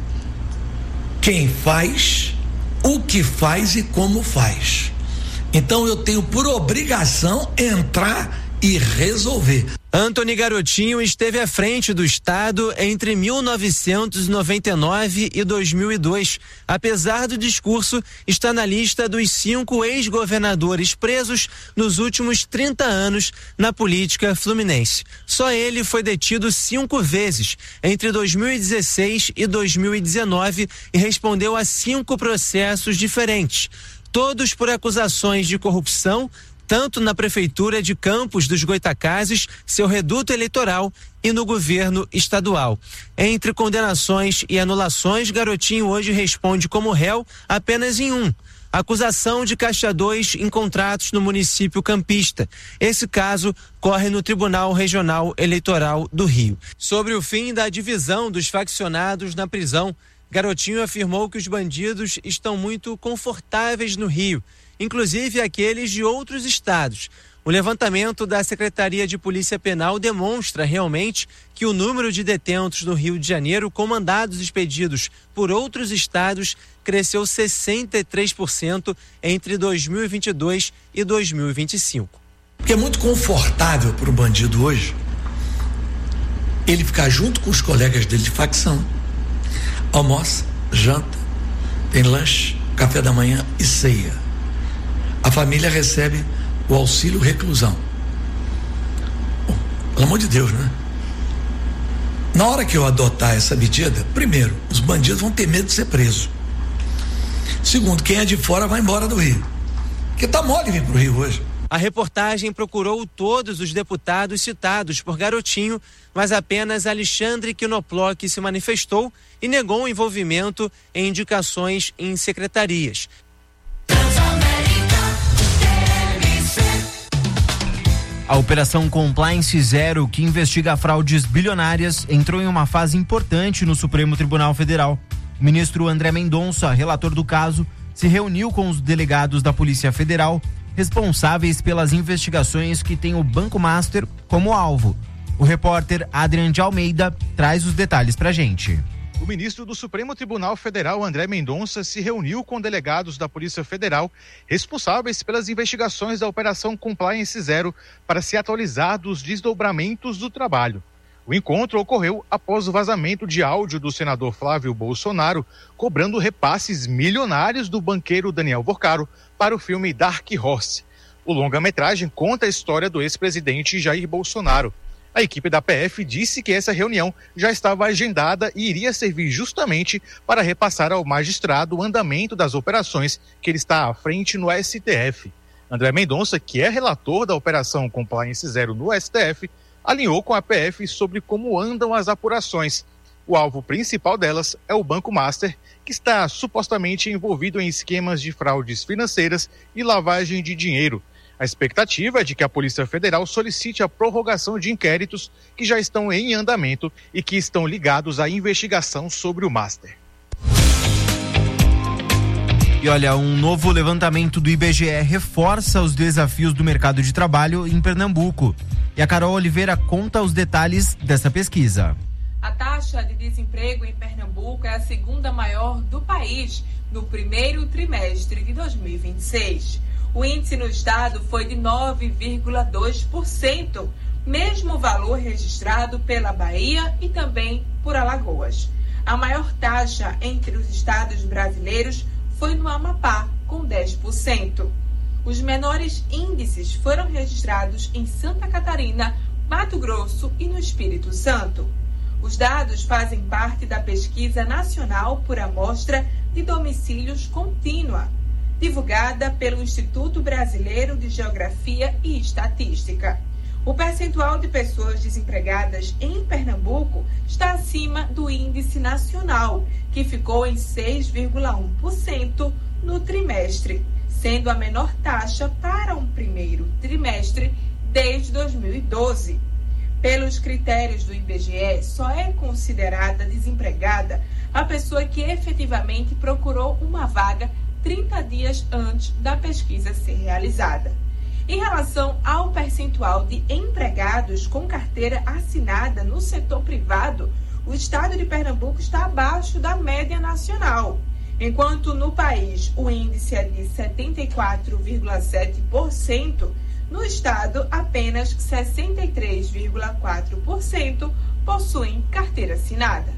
quem faz, o que faz e como faz. Então eu tenho por obrigação entrar e resolver. Antony Garotinho esteve à frente do estado entre mil novecentos e noventa e nove e dois mil e dois. Apesar do discurso, está na lista dos cinco ex-governadores presos nos últimos trinta anos na política fluminense. Só ele foi detido cinco vezes entre dois mil e dezesseis e dois mil e dezenove e respondeu a cinco processos diferentes, todos por acusações de corrupção, tanto na Prefeitura de Campos dos Goitacazes, seu reduto eleitoral, e no governo estadual. Entre condenações e anulações, Garotinho hoje responde como réu apenas em um: acusação de Caixa dois em contratos no município campista. Esse caso corre no Tribunal Regional Eleitoral do Rio. Sobre o fim da divisão dos faccionados na prisão, Garotinho afirmou que os bandidos estão muito confortáveis no Rio, inclusive aqueles de outros estados. O levantamento da Secretaria de Polícia Penal demonstra realmente que o número de detentos no Rio de Janeiro com mandados expedidos por outros estados cresceu sessenta e três por cento entre dois mil e vinte e dois e dois mil e vinte e cinco. Porque é muito confortável para o bandido hoje ele ficar junto com os colegas dele de facção. Almoça, janta, tem lanche, café da manhã e ceia. A família recebe o auxílio reclusão. Bom, pelo amor de Deus, né? Na hora que eu adotar essa medida, primeiro, os bandidos vão ter medo de ser preso. Segundo, quem é de fora vai embora do Rio. Porque tá mole vir pro Rio hoje. A reportagem procurou todos os deputados citados por Garotinho, mas apenas Alexandre Quinoploc se manifestou e negou o envolvimento em indicações em secretarias. A Operação Compliance Zero, que investiga fraudes bilionárias, entrou em uma fase importante no Supremo Tribunal Federal. O ministro André Mendonça, relator do caso, se reuniu com os delegados da Polícia Federal, responsáveis pelas investigações que têm o Banco Master como alvo. O repórter Adrian de Almeida traz os detalhes pra gente. O ministro do Supremo Tribunal Federal, André Mendonça, se reuniu com delegados da Polícia Federal responsáveis pelas investigações da Operação Compliance Zero para se atualizar dos desdobramentos do trabalho. O encontro ocorreu após o vazamento de áudio do senador Flávio Bolsonaro cobrando repasses milionários do banqueiro Daniel Porcaro para o filme Dark Horse. O longa-metragem conta a história do ex-presidente Jair Bolsonaro. A equipe da P F disse que essa reunião já estava agendada e iria servir justamente para repassar ao magistrado o andamento das operações que ele está à frente no S T F. André Mendonça, que é relator da Operação Compliance Zero no S T F, alinhou com a P F sobre como andam as apurações. O alvo principal delas é o Banco Master, que está supostamente envolvido em esquemas de fraudes financeiras e lavagem de dinheiro. A expectativa é de que a Polícia Federal solicite a prorrogação de inquéritos que já estão em andamento e que estão ligados à investigação sobre o Master. E olha, um novo levantamento do I B G E reforça os desafios do mercado de trabalho em Pernambuco. E a Carol Oliveira conta os detalhes dessa pesquisa. A taxa de desemprego em Pernambuco é a segunda maior do país no primeiro trimestre de dois mil e vinte e seis. O índice no estado foi de nove vírgula dois por cento, mesmo valor registrado pela Bahia e também por Alagoas. A maior taxa entre os estados brasileiros foi no Amapá, com dez por cento. Os menores índices foram registrados em Santa Catarina, Mato Grosso e no Espírito Santo. Os dados fazem parte da Pesquisa Nacional por Amostra de Domicílios Contínua, divulgada pelo Instituto Brasileiro de Geografia e Estatística. O percentual de pessoas desempregadas em Pernambuco está acima do índice nacional, que ficou em seis vírgula um por cento no trimestre, sendo a menor taxa para um primeiro trimestre desde dois mil e doze. Pelos critérios do I B G E, só é considerada desempregada a pessoa que efetivamente procurou uma vaga trinta dias antes da pesquisa ser realizada. Em relação ao percentual de empregados com carteira assinada no setor privado, o estado de Pernambuco está abaixo da média nacional. Enquanto no país o índice é de setenta e quatro vírgula sete por cento, no estado apenas sessenta e três vírgula quatro por cento possuem carteira assinada.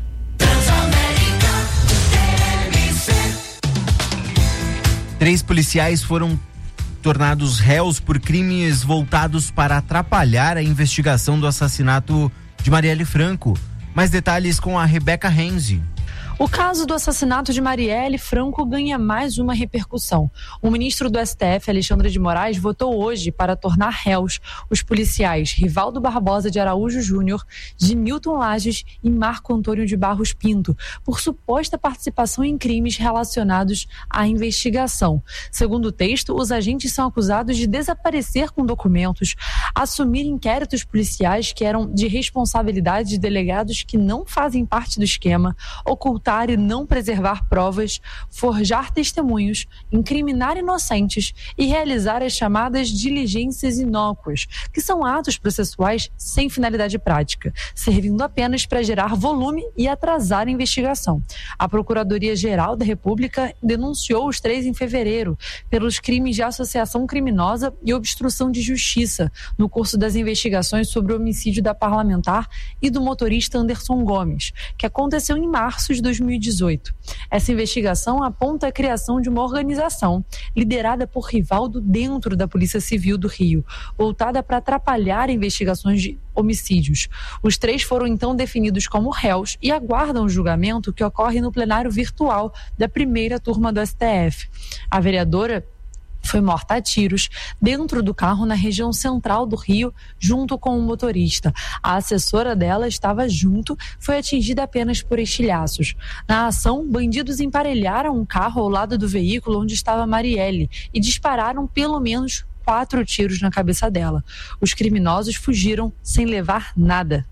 Três policiais foram tornados réus por crimes voltados para atrapalhar a investigação do assassinato de Marielle Franco. Mais detalhes com a Rebeca Renzi. O caso do assassinato de Marielle Franco ganha mais uma repercussão. O ministro do S T F, Alexandre de Moraes, votou hoje para tornar réus os policiais Rivaldo Barbosa de Araújo Júnior, Genilton Lages e Marco Antônio de Barros Pinto, por suposta participação em crimes relacionados à investigação. Segundo o texto, os agentes são acusados de desaparecer com documentos, assumir inquéritos policiais que eram de responsabilidade de delegados que não fazem parte do esquema, ocultar e não preservar provas, forjar testemunhos, incriminar inocentes e realizar as chamadas diligências inócuas, que são atos processuais sem finalidade prática, servindo apenas para gerar volume e atrasar a investigação. A Procuradoria-Geral da República denunciou os três em fevereiro pelos crimes de associação criminosa e obstrução de justiça no curso das investigações sobre o homicídio da parlamentar e do motorista Anderson Gomes, que aconteceu em março de dois mil e dezoito. Essa investigação aponta a criação de uma organização liderada por Rivaldo dentro da Polícia Civil do Rio, voltada para atrapalhar investigações de homicídios. Os três foram então definidos como réus e aguardam o julgamento que ocorre no plenário virtual da primeira turma do S T F. A vereadora foi morta a tiros dentro do carro na região central do Rio, junto com o motorista. A assessora dela estava junto, foi atingida apenas por estilhaços. Na ação, bandidos emparelharam um carro ao lado do veículo onde estava Marielle e dispararam pelo menos quatro tiros na cabeça dela. Os criminosos fugiram sem levar nada.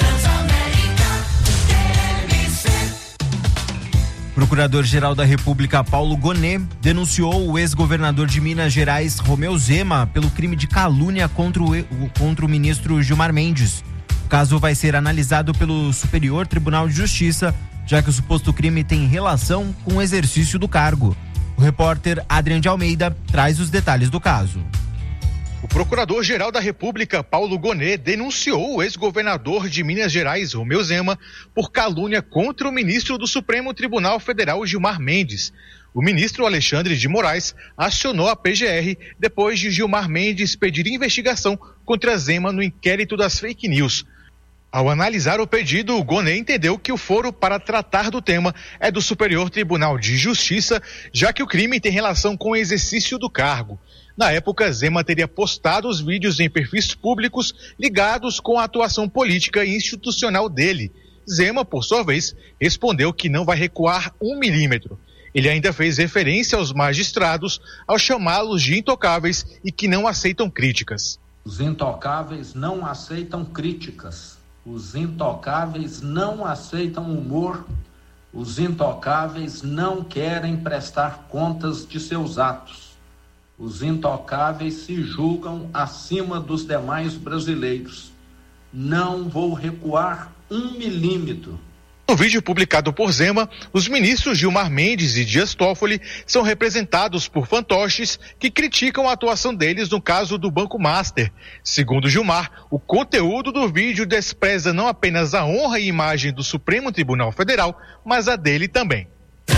Procurador-Geral da República Paulo Gonet denunciou o ex-governador de Minas Gerais, Romeu Zema, pelo crime de calúnia contra o, contra o ministro Gilmar Mendes. O caso vai ser analisado pelo Superior Tribunal de Justiça já que o suposto crime tem relação com o exercício do cargo. O repórter Adrian de Almeida traz os detalhes do caso. O Procurador-Geral da República, Paulo Gonet, denunciou o ex-governador de Minas Gerais, Romeu Zema, por calúnia contra o ministro do Supremo Tribunal Federal, Gilmar Mendes. O ministro Alexandre de Moraes acionou a P G R depois de Gilmar Mendes pedir investigação contra Zema no inquérito das fake news. Ao analisar o pedido, o Gonet entendeu que o foro para tratar do tema é do Superior Tribunal de Justiça, já que o crime tem relação com o exercício do cargo. Na época, Zema teria postado os vídeos em perfis públicos ligados com a atuação política e institucional dele. Zema, por sua vez, respondeu que não vai recuar um milímetro. Ele ainda fez referência aos magistrados ao chamá-los de intocáveis e que não aceitam críticas. Os intocáveis não aceitam críticas. Os intocáveis não aceitam humor. Os intocáveis não querem prestar contas de seus atos. Os intocáveis se julgam acima dos demais brasileiros. Não vou recuar um milímetro. No vídeo publicado por Zema, os ministros Gilmar Mendes e Dias Toffoli são representados por fantoches que criticam a atuação deles no caso do Banco Master. Segundo Gilmar, o conteúdo do vídeo despreza não apenas a honra e imagem do Supremo Tribunal Federal, mas a dele também.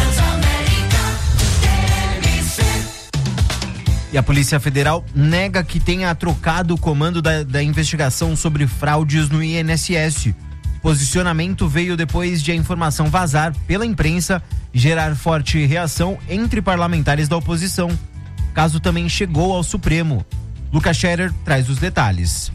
E a Polícia Federal nega que tenha trocado o comando da, da investigação sobre fraudes no I N S S. O posicionamento veio depois de a informação vazar pela imprensa e gerar forte reação entre parlamentares da oposição. O caso também chegou ao Supremo. Lucas Scherer traz os detalhes.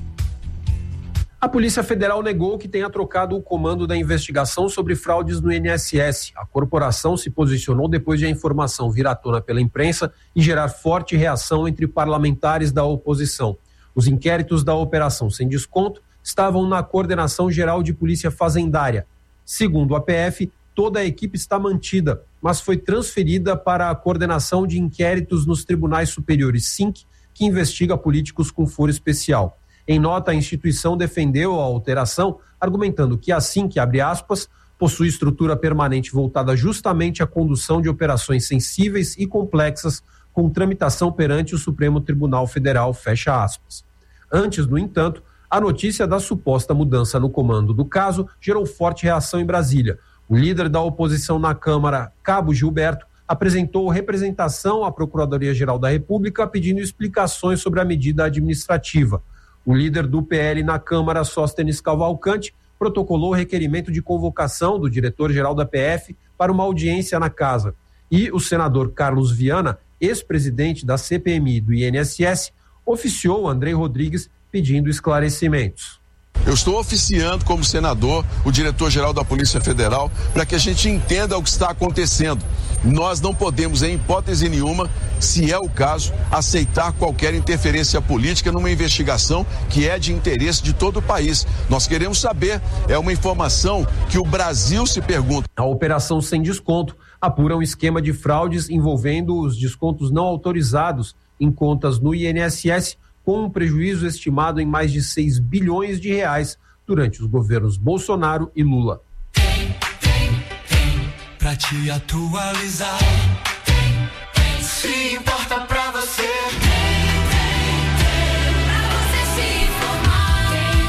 A Polícia Federal negou que tenha trocado o comando da investigação sobre fraudes no I N S S. A corporação se posicionou depois de a informação vir à tona pela imprensa e gerar forte reação entre parlamentares da oposição. Os inquéritos da Operação Sem Desconto estavam na Coordenação Geral de Polícia Fazendária. Segundo a P F, toda a equipe está mantida, mas foi transferida para a Coordenação de Inquéritos nos Tribunais Superiores S I N C, que investiga políticos com foro especial. Em nota, a instituição defendeu a alteração, argumentando que a S I N C, abre aspas, possui estrutura permanente voltada justamente à condução de operações sensíveis e complexas com tramitação perante o Supremo Tribunal Federal, fecha aspas. Antes, no entanto, a notícia da suposta mudança no comando do caso gerou forte reação em Brasília. O líder da oposição na Câmara, Cabo Gilberto, apresentou representação à Procuradoria-Geral da República pedindo explicações sobre a medida administrativa. O líder do P L na Câmara, Sóstenes Cavalcante, protocolou o requerimento de convocação do diretor-geral da P F para uma audiência na casa. E o senador Carlos Viana, ex-presidente da C P M I do I N S S, oficiou Andrei Rodrigues pedindo esclarecimentos. Eu estou oficiando como senador o diretor-geral da Polícia Federal para que a gente entenda o que está acontecendo. Nós não podemos, em hipótese nenhuma, se é o caso, aceitar qualquer interferência política numa investigação que é de interesse de todo o país. Nós queremos saber, é uma informação que o Brasil se pergunta. A Operação Sem Desconto apura um esquema de fraudes envolvendo os descontos não autorizados em contas no I N S S, com um prejuízo estimado em mais de seis bilhões de reais durante os governos Bolsonaro e Lula. Pra te atualizar, se importa pra você, pra você se informar,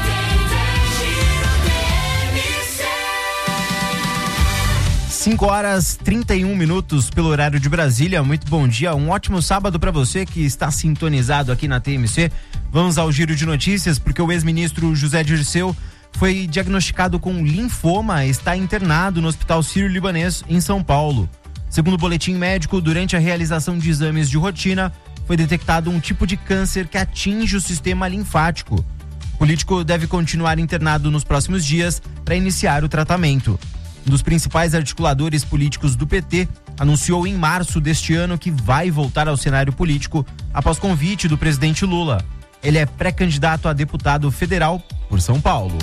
cinco horas e trinta e um minutos pelo horário de Brasília. Muito bom dia, um ótimo sábado para você que está sintonizado aqui na T M C. Vamos ao giro de notícias, porque o ex-ministro José Dirceu foi diagnosticado com linfoma e está internado no Hospital Sírio-Libanês em São Paulo. Segundo o boletim médico, durante a realização de exames de rotina, foi detectado um tipo de câncer que atinge o sistema linfático. O político deve continuar internado nos próximos dias para iniciar o tratamento. Um dos principais articuladores políticos do P T anunciou em março deste ano que vai voltar ao cenário político após convite do presidente Lula. Ele é pré-candidato a deputado federal por São Paulo.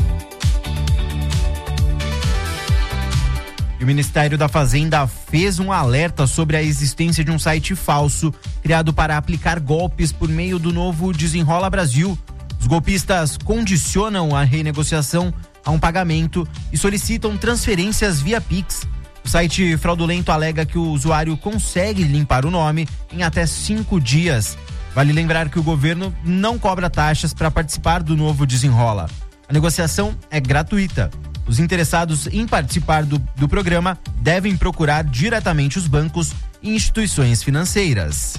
E o Ministério da Fazenda fez um alerta sobre a existência de um site falso criado para aplicar golpes por meio do novo Desenrola Brasil. Os golpistas condicionam a renegociação a um pagamento e solicitam transferências via Pix. O site fraudulento alega que o usuário consegue limpar o nome em até cinco dias. Vale lembrar que o governo não cobra taxas para participar do novo Desenrola. A negociação é gratuita. Os interessados em participar do, do programa devem procurar diretamente os bancos e instituições financeiras.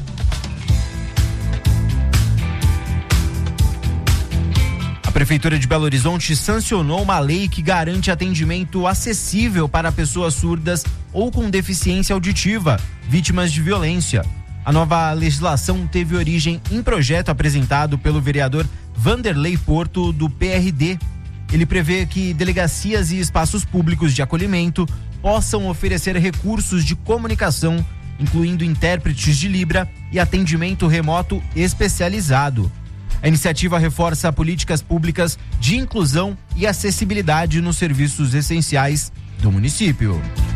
A Prefeitura de Belo Horizonte sancionou uma lei que garante atendimento acessível para pessoas surdas ou com deficiência auditiva, vítimas de violência. A nova legislação teve origem em projeto apresentado pelo vereador Vanderlei Porto, do P R D. Ele prevê que delegacias e espaços públicos de acolhimento possam oferecer recursos de comunicação, incluindo intérpretes de Libra e atendimento remoto especializado. A iniciativa reforça políticas públicas de inclusão e acessibilidade nos serviços essenciais do município.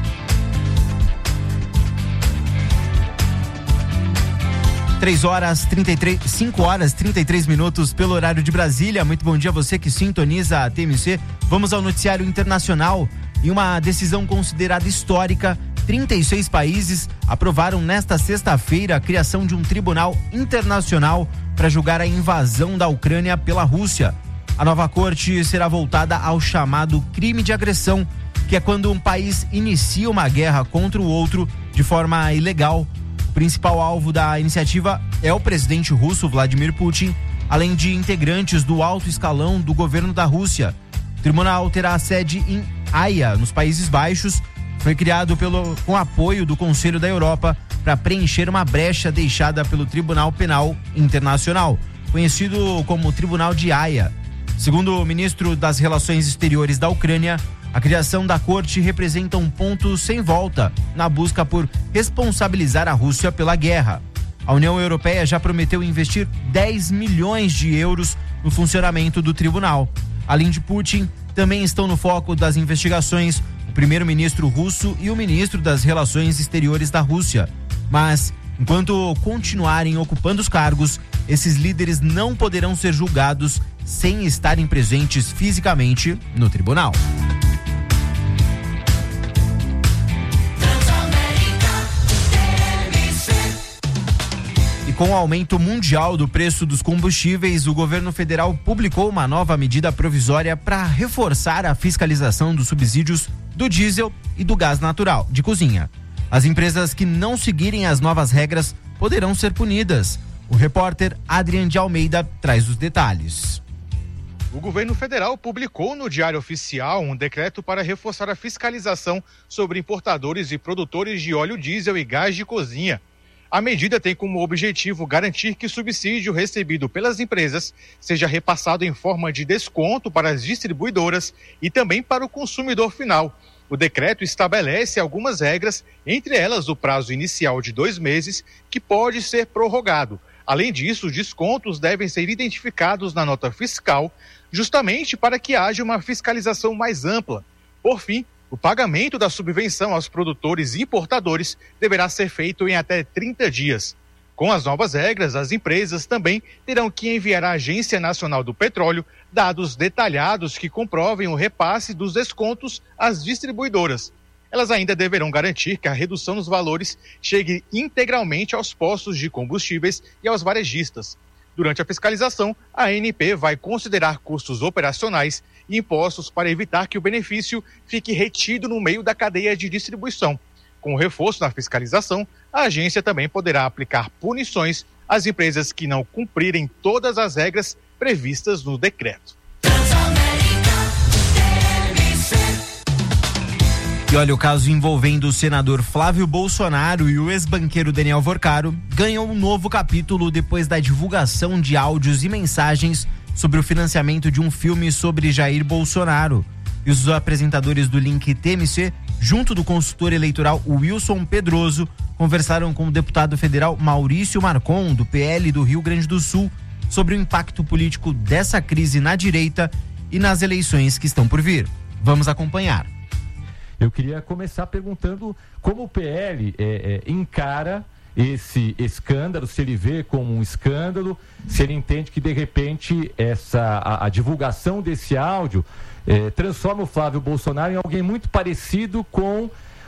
três horas trinta e três, cinco horas e trinta e três minutos pelo horário de Brasília. Muito bom dia a você que sintoniza a T M C. Vamos ao noticiário internacional. Em uma decisão considerada histórica, trinta e seis países aprovaram nesta sexta-feira a criação de um tribunal internacional para julgar a invasão da Ucrânia pela Rússia. A nova corte será voltada ao chamado crime de agressão, que é quando um país inicia uma guerra contra o outro de forma ilegal. O principal alvo da iniciativa é o presidente russo Vladimir Putin, além de integrantes do alto escalão do governo da Rússia. O tribunal terá sede em Haia, nos Países Baixos. Foi criado pelo, com apoio do Conselho da Europa para preencher uma brecha deixada pelo Tribunal Penal Internacional, conhecido como Tribunal de Haia. Segundo o ministro das Relações Exteriores da Ucrânia, a criação da corte representa um ponto sem volta na busca por responsabilizar a Rússia pela guerra. A União Europeia já prometeu investir dez milhões de euros no funcionamento do tribunal. Além de Putin, também estão no foco das investigações o primeiro-ministro russo e o ministro das Relações Exteriores da Rússia. Mas, enquanto continuarem ocupando os cargos, esses líderes não poderão ser julgados sem estarem presentes fisicamente no tribunal. E com o aumento mundial do preço dos combustíveis, o governo federal publicou uma nova medida provisória para reforçar a fiscalização dos subsídios do diesel e do gás natural de cozinha. As empresas que não seguirem as novas regras poderão ser punidas. O repórter Adrian de Almeida traz os detalhes. O governo federal publicou no Diário Oficial um decreto para reforçar a fiscalização sobre importadores e produtores de óleo diesel e gás de cozinha. A medida tem como objetivo garantir que o subsídio recebido pelas empresas seja repassado em forma de desconto para as distribuidoras e também para o consumidor final. O decreto estabelece algumas regras, entre elas o prazo inicial de dois meses, que pode ser prorrogado. Além disso, os descontos devem ser identificados na nota fiscal, justamente para que haja uma fiscalização mais ampla. Por fim, o pagamento da subvenção aos produtores e importadores deverá ser feito em até trinta dias. Com as novas regras, as empresas também terão que enviar à Agência Nacional do Petróleo dados detalhados que comprovem o repasse dos descontos às distribuidoras. Elas ainda deverão garantir que a redução nos valores chegue integralmente aos postos de combustíveis e aos varejistas. Durante a fiscalização, a A N P vai considerar custos operacionais e impostos para evitar que o benefício fique retido no meio da cadeia de distribuição. Com o reforço na fiscalização, a agência também poderá aplicar punições às empresas que não cumprirem todas as regras previstas no decreto. E olha, o caso envolvendo o senador Flávio Bolsonaro e o ex-banqueiro Daniel Vorcaro ganhou um novo capítulo depois da divulgação de áudios e mensagens sobre o financiamento de um filme sobre Jair Bolsonaro. E os apresentadores do Link T M C, junto do consultor eleitoral Wilson Pedroso, conversaram com o deputado federal Maurício Marcon, do P L do Rio Grande do Sul, sobre o impacto político dessa crise na direita e nas eleições que estão por vir. Vamos acompanhar. Eu queria começar perguntando como o P L é, é, encara esse escândalo, se ele vê como um escândalo, se ele entende que de repente essa, a, a divulgação desse áudio é, transforma o Flávio Bolsonaro em alguém muito parecido com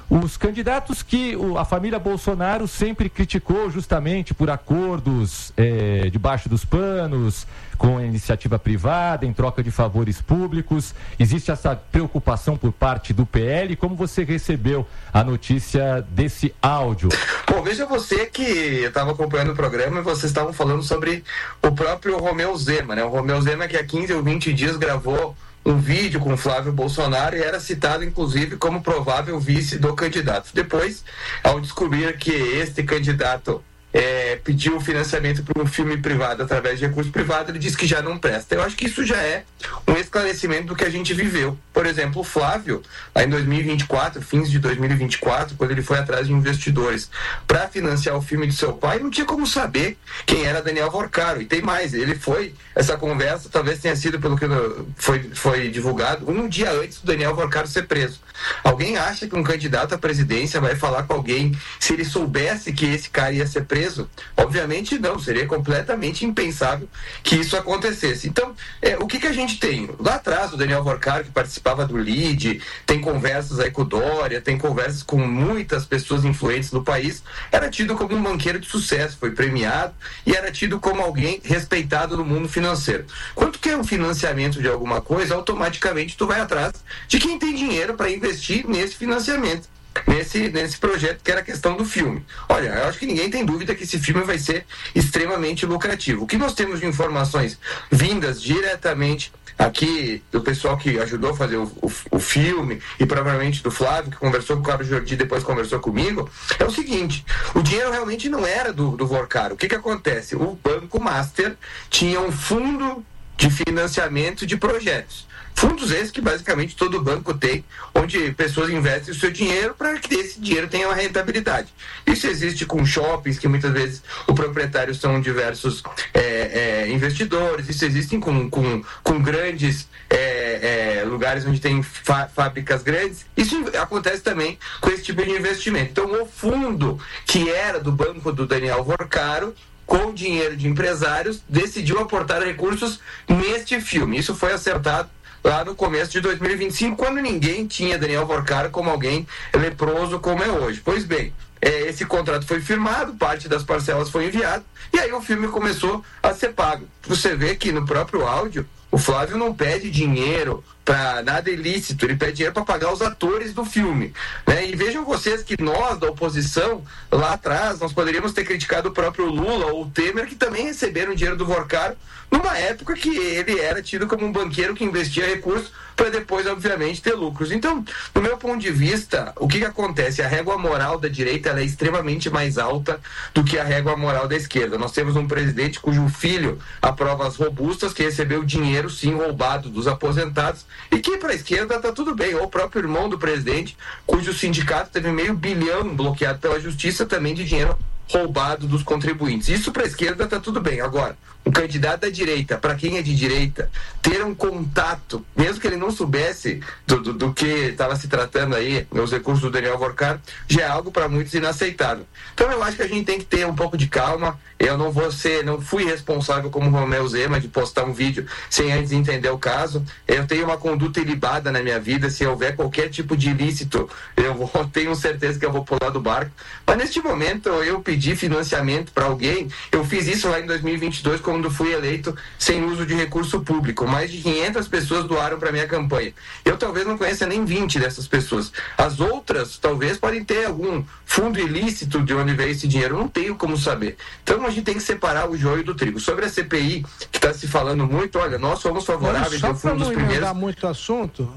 os candidatos que o, a família Bolsonaro sempre criticou justamente por acordos é, debaixo dos panos, com a iniciativa privada, em troca de favores públicos. Existe essa preocupação por parte do P L? Como você recebeu a notícia desse áudio? Bom, veja você que eu estava acompanhando o programa e vocês estavam falando sobre o próprio Romeu Zema, né? O Romeu Zema que há quinze ou vinte dias gravou um vídeo com Flávio Bolsonaro e era citado, inclusive, como provável vice do candidato. Depois, ao descobrir que este candidato é, pediu financiamento para um filme privado através de recurso privado, ele disse que já não presta. Eu acho que isso já é um esclarecimento do que a gente viveu. Por exemplo, o Flávio, lá em dois mil e vinte e quatro, fins de dois mil e vinte e quatro, quando ele foi atrás de investidores para financiar o filme de seu pai, não tinha como saber quem era Daniel Vorcaro. E tem mais, ele foi, essa conversa talvez tenha sido, pelo que foi, foi divulgado, um dia antes do Daniel Vorcaro ser preso. Alguém acha que um candidato à presidência vai falar com alguém se ele soubesse que esse cara ia ser preso? Obviamente não, seria completamente impensável que isso acontecesse. Então, é, o que, que a gente tem? Lá atrás, o Daniel Vorcaro, que participava do L I D, tem conversas aí com o Dória, tem conversas com muitas pessoas influentes no país, era tido como um banqueiro de sucesso, foi premiado e era tido como alguém respeitado no mundo financeiro. Quando tu quer um financiamento de alguma coisa, automaticamente tu vai atrás de quem tem dinheiro para investir nesse financiamento. Nesse, nesse projeto que era a questão do filme. Olha, eu acho que ninguém tem dúvida que esse filme vai ser extremamente lucrativo. O que nós temos de informações vindas diretamente aqui do pessoal que ajudou a fazer o, o, o filme e provavelmente do Flávio, que conversou com o Carlos Jordi e depois conversou comigo, é o seguinte: o dinheiro realmente não era do, do Vorcaro. O que que acontece? O Banco Master tinha um fundo de financiamento de projetos. Fundos esses que basicamente todo banco tem, onde pessoas investem o seu dinheiro para que esse dinheiro tenha uma rentabilidade. Isso existe com shoppings, que muitas vezes o proprietário são diversos é, é, investidores, isso existe com, com, com grandes é, é, lugares onde tem fábricas grandes. Isso acontece também com esse tipo de investimento. Então, o fundo que era do banco do Daniel Vorcaro, com dinheiro de empresários, decidiu aportar recursos neste filme. Isso foi acertado lá no começo de dois mil e vinte e cinco, quando ninguém tinha Daniel Vorcaro como alguém leproso como é hoje. Pois bem, é, esse contrato foi firmado, parte das parcelas foi enviada, e aí o filme começou a ser pago. Você vê que no próprio áudio, o Flávio não pede dinheiro para nada ilícito, ele pede dinheiro para pagar os atores do filme, né? E vejam vocês que nós, da oposição, lá atrás, nós poderíamos ter criticado o próprio Lula ou o Temer, que também receberam dinheiro do Vorcaro, numa época que ele era tido como um banqueiro que investia recursos para depois, obviamente, ter lucros. Então, do meu ponto de vista, o que, que acontece? A régua moral da direita ela é extremamente mais alta do que a régua moral da esquerda. Nós temos um presidente cujo filho aprova as robustas, que recebeu dinheiro, sim, roubado dos aposentados, e que para a esquerda está tudo bem. Ou o próprio irmão do presidente, cujo sindicato teve meio bilhão bloqueado pela justiça também de dinheiro roubado dos contribuintes. Isso para a esquerda está tudo bem. Agora, um candidato da direita, para quem é de direita, ter um contato, mesmo que ele não soubesse do, do, do que estava se tratando aí, os recursos do Daniel Vorcaro, já é algo para muitos inaceitável. Então eu acho que a gente tem que ter um pouco de calma. Eu não vou ser, não fui responsável como Romeu Zema de postar um vídeo sem antes entender o caso. Eu tenho uma conduta ilibada na minha vida. Se houver qualquer tipo de ilícito, eu vou, tenho certeza que eu vou pular do barco. Mas neste momento eu pedi financiamento para alguém. Eu fiz isso lá em dois mil e vinte e dois, quando fui eleito sem uso de recurso público. Mais de quinhentas pessoas doaram para minha campanha. Eu talvez não conheça nem vinte dessas pessoas. As outras talvez podem ter algum fundo ilícito de onde veio esse dinheiro. Eu não tenho como saber. Então a gente tem que separar o joio do trigo. Sobre a C P I, que está se falando muito, olha, nós somos favoráveis. Só para não emendar muito assunto,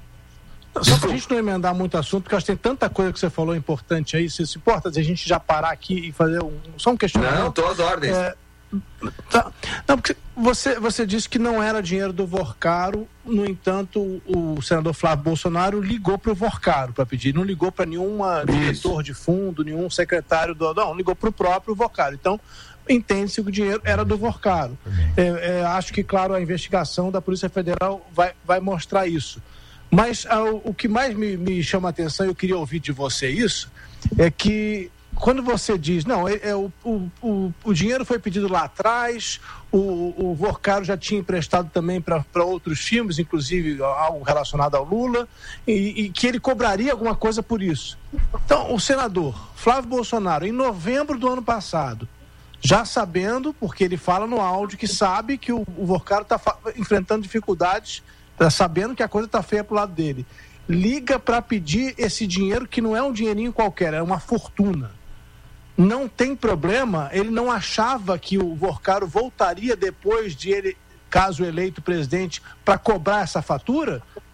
só para a gente não emendar muito assunto, porque acho que tem tanta coisa que você falou importante aí. Se se importa a gente já parar aqui e fazer um, só um questionamento? Não, estou às ordens. É, tá. Não, porque você, você disse que não era dinheiro do Vorcaro, no entanto, o, o senador Flávio Bolsonaro ligou para o Vorcaro para pedir, não ligou para nenhum diretor de fundo, nenhum secretário do. Não, ligou para o próprio Vorcaro. Então, entende-se que o dinheiro era do Vorcaro. É, é, acho que, claro, a investigação da Polícia Federal vai, vai mostrar isso. Mas ah, o que mais me, me chama a atenção, eu queria ouvir de você isso, é que quando você diz, não, é, é, o, o, o, o dinheiro foi pedido lá atrás, o, o Vorcaro já tinha emprestado também para outros filmes, inclusive algo relacionado ao Lula, e, e que ele cobraria alguma coisa por isso. Então, o senador Flávio Bolsonaro, em novembro do ano passado, já sabendo, porque ele fala no áudio que sabe que o, o Vorcaro está enfrentando dificuldades, tá sabendo que a coisa está feia pro lado dele, liga para pedir esse dinheiro que não é um dinheirinho qualquer, é uma fortuna. Não tem problema, ele não achava que o Vorcaro voltaria depois de ele, caso eleito presidente, para cobrar essa fatura?